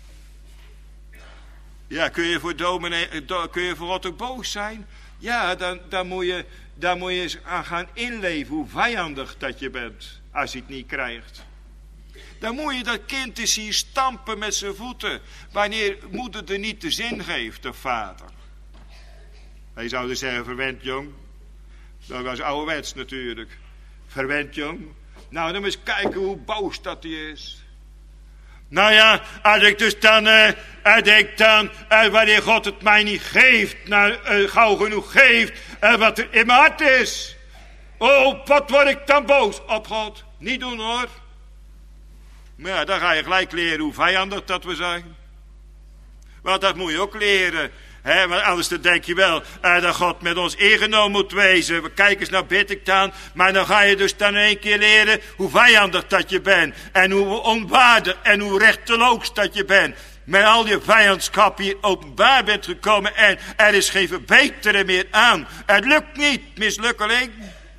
Ja, kun je voor God ook boos zijn? Ja, dan moet je eens aan gaan inleven hoe vijandig dat je bent. Als je het niet krijgt. Dan moet je dat kind eens zien stampen met zijn voeten. Wanneer moeder er niet de zin geeft, de vader. Hij zou dus zeggen, verwend jong. Dat was ouderwets natuurlijk. Verwend jong. Nou, dan moet je eens kijken hoe boos dat hij is. Nou ja, als ik dus dan denk dan, wanneer God het mij niet geeft, gauw genoeg geeft, wat er in mijn hart is. Oh, wat word ik dan boos op God. Niet doen hoor. Maar ja, dan ga je gelijk leren hoe vijandig dat we zijn. Want dat moet je ook leren. Hè? Want anders dan denk je wel dat God met ons ingenomen moet wezen. Kijk eens, nou bid ik dan. Maar dan ga je dus dan in één keer leren hoe vijandig dat je bent. En hoe onwaardig en hoe rechteloos dat je bent. Met al je vijandschap hier openbaar bent gekomen. En er is geen verbeteren meer aan. Het lukt niet, mislukkeling.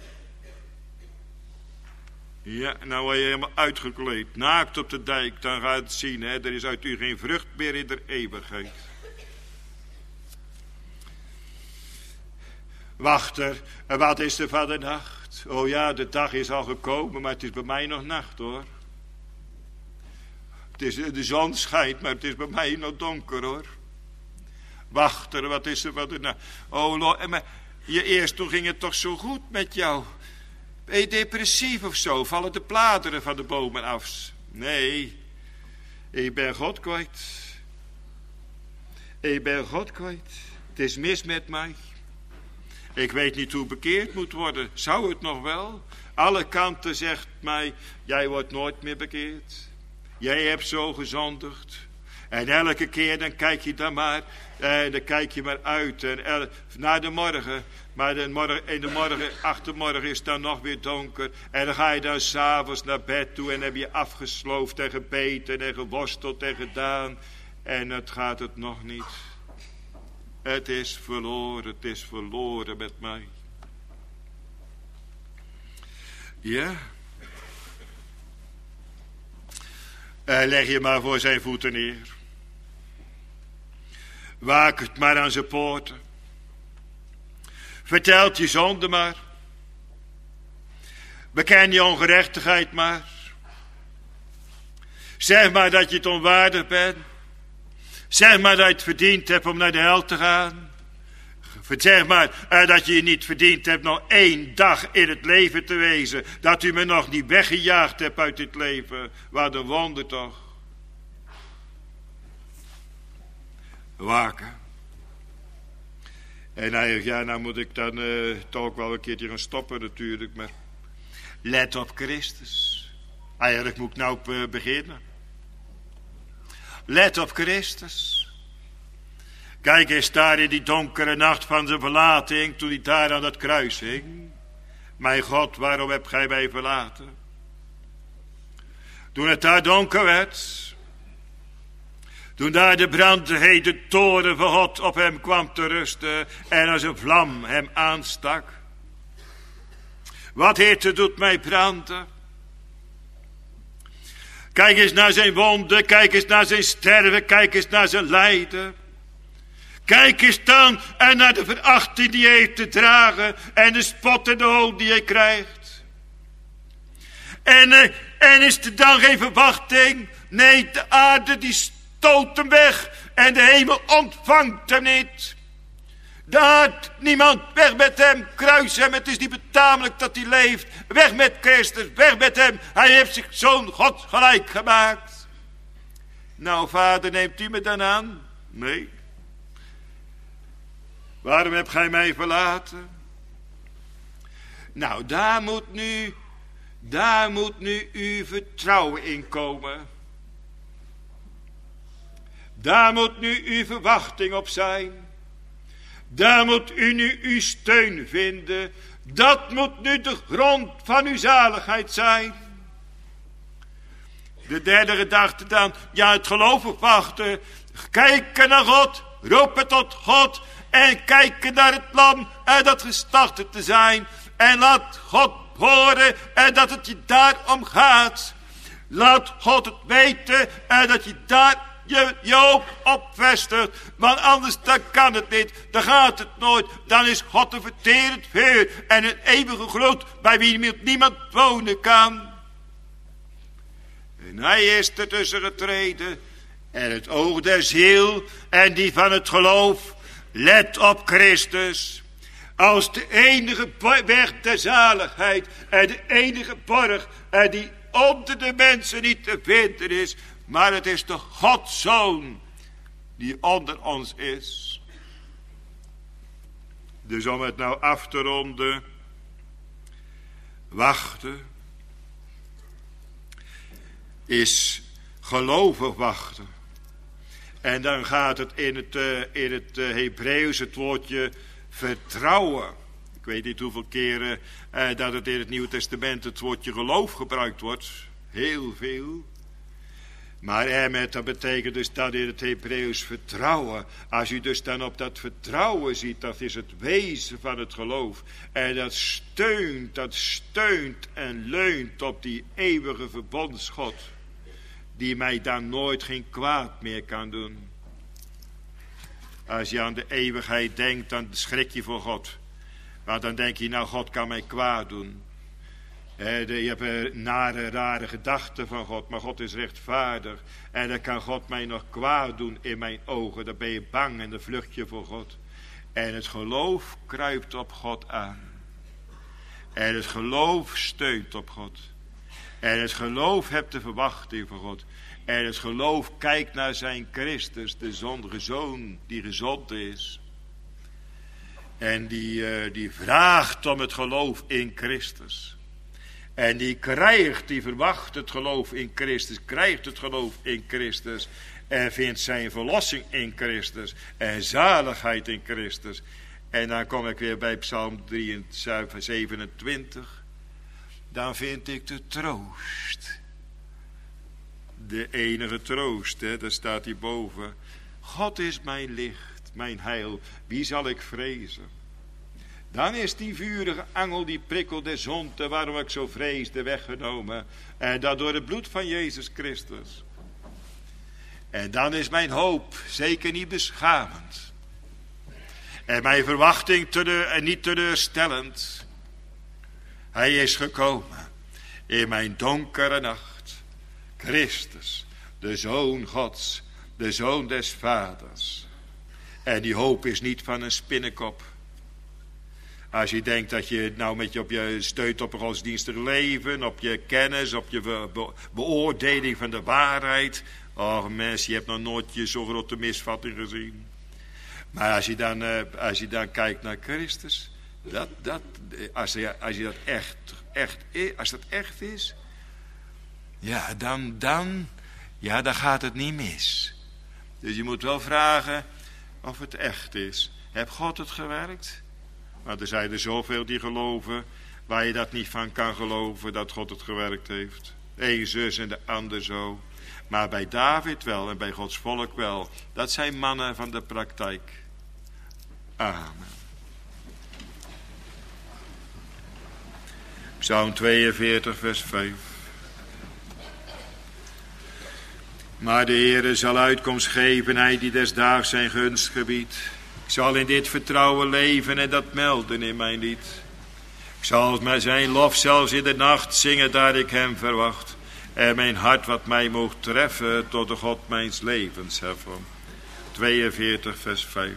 Ja, nou word je helemaal uitgekleed, naakt op de dijk, dan ga je het zien, hè? Er is uit u geen vrucht meer in de eeuwigheid. Wachter, wat is er van de nacht? Oh ja, de dag is al gekomen, maar het is bij mij nog nacht hoor. De zon schijnt, maar het is bij mij nog donker hoor. Wachter, wat is er van de nacht? Oh Lord, maar toen ging het toch zo goed met jou? Ben je depressief of zo? Vallen de bladeren van de bomen af? Nee, ik ben God kwijt. Ik ben God kwijt. Het is mis met mij. Ik weet niet hoe bekeerd moet worden. Zou het nog wel? Alle kanten zegt mij, jij wordt nooit meer bekeerd. Jij hebt zo gezondigd. En elke keer dan kijk je dan maar uit. En naar de morgen. Maar in de morgen, achtermorgen is het dan nog weer donker. En dan ga je dan s'avonds naar bed toe. En heb je afgesloofd en gebeten en geworsteld en gedaan. En het gaat het nog niet. Het is verloren met mij. Ja. Leg je maar voor zijn voeten neer. Waak het maar aan zijn poorten. Vertelt je zonde maar. Beken je ongerechtigheid maar. Zeg maar dat je het onwaardig bent. Zeg maar dat je het verdiend hebt om naar de hel te gaan. Zeg maar dat je niet verdiend hebt nog 1 dag in het leven te wezen. Dat u me nog niet weggejaagd hebt uit dit leven. Wat een wonder toch. Waken. En hij zegt, ja, nou moet ik dan toch ook wel een keertje gaan stoppen natuurlijk. Maar let op Christus. Eigenlijk moet ik nou beginnen. Let op Christus. Kijk eens daar in die donkere nacht van zijn verlating, toen hij daar aan dat kruis hing. Mijn God, waarom hebt gij mij verlaten? Toen het daar donker werd, toen daar de brandhete toren van God op hem kwam te rusten en als een vlam hem aanstak. Wat hitte doet mij branden? Kijk eens naar zijn wonden, kijk eens naar zijn sterven, kijk eens naar zijn lijden. Kijk eens dan en naar de verachting die hij heeft te dragen en de spot en de hoon die hij krijgt. En is er dan geen verwachting? Nee, de aarde die stoot hem weg en de hemel ontvangt hem niet. Daar niemand, weg met hem, kruis hem, het is niet betamelijk dat hij leeft. Weg met Christus, weg met hem, hij heeft zich zo'n God gelijk gemaakt. Nou vader, neemt u me dan aan? Nee. Waarom hebt gij mij verlaten? Nou, daar moet nu uw vertrouwen in komen. Daar moet nu uw verwachting op zijn. Daar moet u nu uw steun vinden. Dat moet nu de grond van uw zaligheid zijn. De derde gedachte dan, ja, het geloof wachten. Kijken naar God, roepen tot God. En kijken naar het lam en dat gestachte te zijn. En laat God horen en dat het je daarom gaat. Laat God het weten en dat je daar je hoop op vestigt. Want anders dan kan het niet. Dan gaat het nooit. Dan is God een verterend vuur en een eeuwige gloed bij wie niemand wonen kan. En hij is er tussen getreden. En het oog der ziel en die van het geloof. Let op Christus. Als de enige weg der zaligheid. En de enige borg. En die onder de mensen niet te vinden is. Maar het is de Godszoon. Die onder ons is. Dus om het nou af te ronden. Wachten. Is gelovig wachten. En dan gaat het in het Hebreeuws het woordje vertrouwen. Ik weet niet hoeveel keren dat het in het Nieuwe Testament het woordje geloof gebruikt wordt. Heel veel. Maar dat betekent dus dat in het Hebreeuws vertrouwen. Als u dus dan op dat vertrouwen ziet, dat is het wezen van het geloof. En dat steunt en leunt op die eeuwige verbondsgod. Die mij dan nooit geen kwaad meer kan doen. Als je aan de eeuwigheid denkt, dan schrik je voor God. Maar dan denk je, nou, God kan mij kwaad doen. Je hebt nare, rare gedachten van God, maar God is rechtvaardig. En dan kan God mij nog kwaad doen in mijn ogen. Dan ben je bang en dan vlucht je voor God. En het geloof kruipt op God aan. En het geloof steunt op God. En het geloof hebt de verwachting van God. En het geloof kijkt naar zijn Christus, de zondige zoon die gezond is. En die vraagt om het geloof in Christus. En die krijgt, die verwacht het geloof in Christus, krijgt het geloof in Christus. En vindt zijn verlossing in Christus. En zaligheid in Christus. En dan kom ik weer bij Psalm 27. Dan vind ik de troost. De enige troost, hè, daar staat hierboven. God is mijn licht, mijn heil. Wie zal ik vrezen? Dan is die vurige angel, die prikkel der zonde, waarom ik zo vreesde, weggenomen. En dat door het bloed van Jezus Christus. En dan is mijn hoop zeker niet beschamend. En mijn verwachting niet teleurstellend. Hij is gekomen in mijn donkere nacht. Christus, de Zoon Gods, de Zoon des Vaders. En die hoop is niet van een spinnenkop. Als je denkt dat je nou op je steunt op een godsdienstig leven, op je kennis, op je beoordeling van de waarheid. Och mensen, je hebt nog nooit je zo grote misvatting gezien. Maar als je dan kijkt naar Christus, als dat echt is, ja, dan gaat het niet mis. Dus je moet wel vragen of het echt is. Heeft God het gewerkt? Want er zijn er zoveel die geloven waar je dat niet van kan geloven dat God het gewerkt heeft. De een zus en de ander zo. Maar bij David wel en bij Gods volk wel. Dat zijn mannen van de praktijk. Amen. Psalm 42 vers 5. Maar de Heere zal uitkomst geven, hij die desdaags zijn gunst gebiedt. Ik zal in dit vertrouwen leven en dat melden in mijn lied. Ik zal met zijn lof zelfs in de nacht zingen, daar ik hem verwacht. En mijn hart wat mij mocht treffen, tot de God mijns levens heffen. 42 vers 5.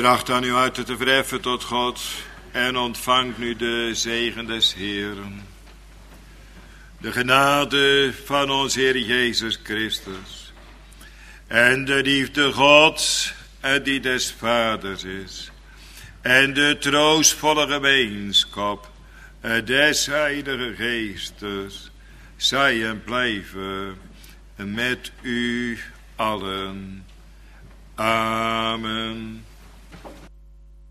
Tracht aan uw harten te verheffen tot God en ontvangt nu de zegen des Heeren. De genade van ons Heer Jezus Christus en de liefde Gods en die des Vaders is en de troostvolle gemeenschap des Heilige Geestes zij en blijven met u allen. Amen.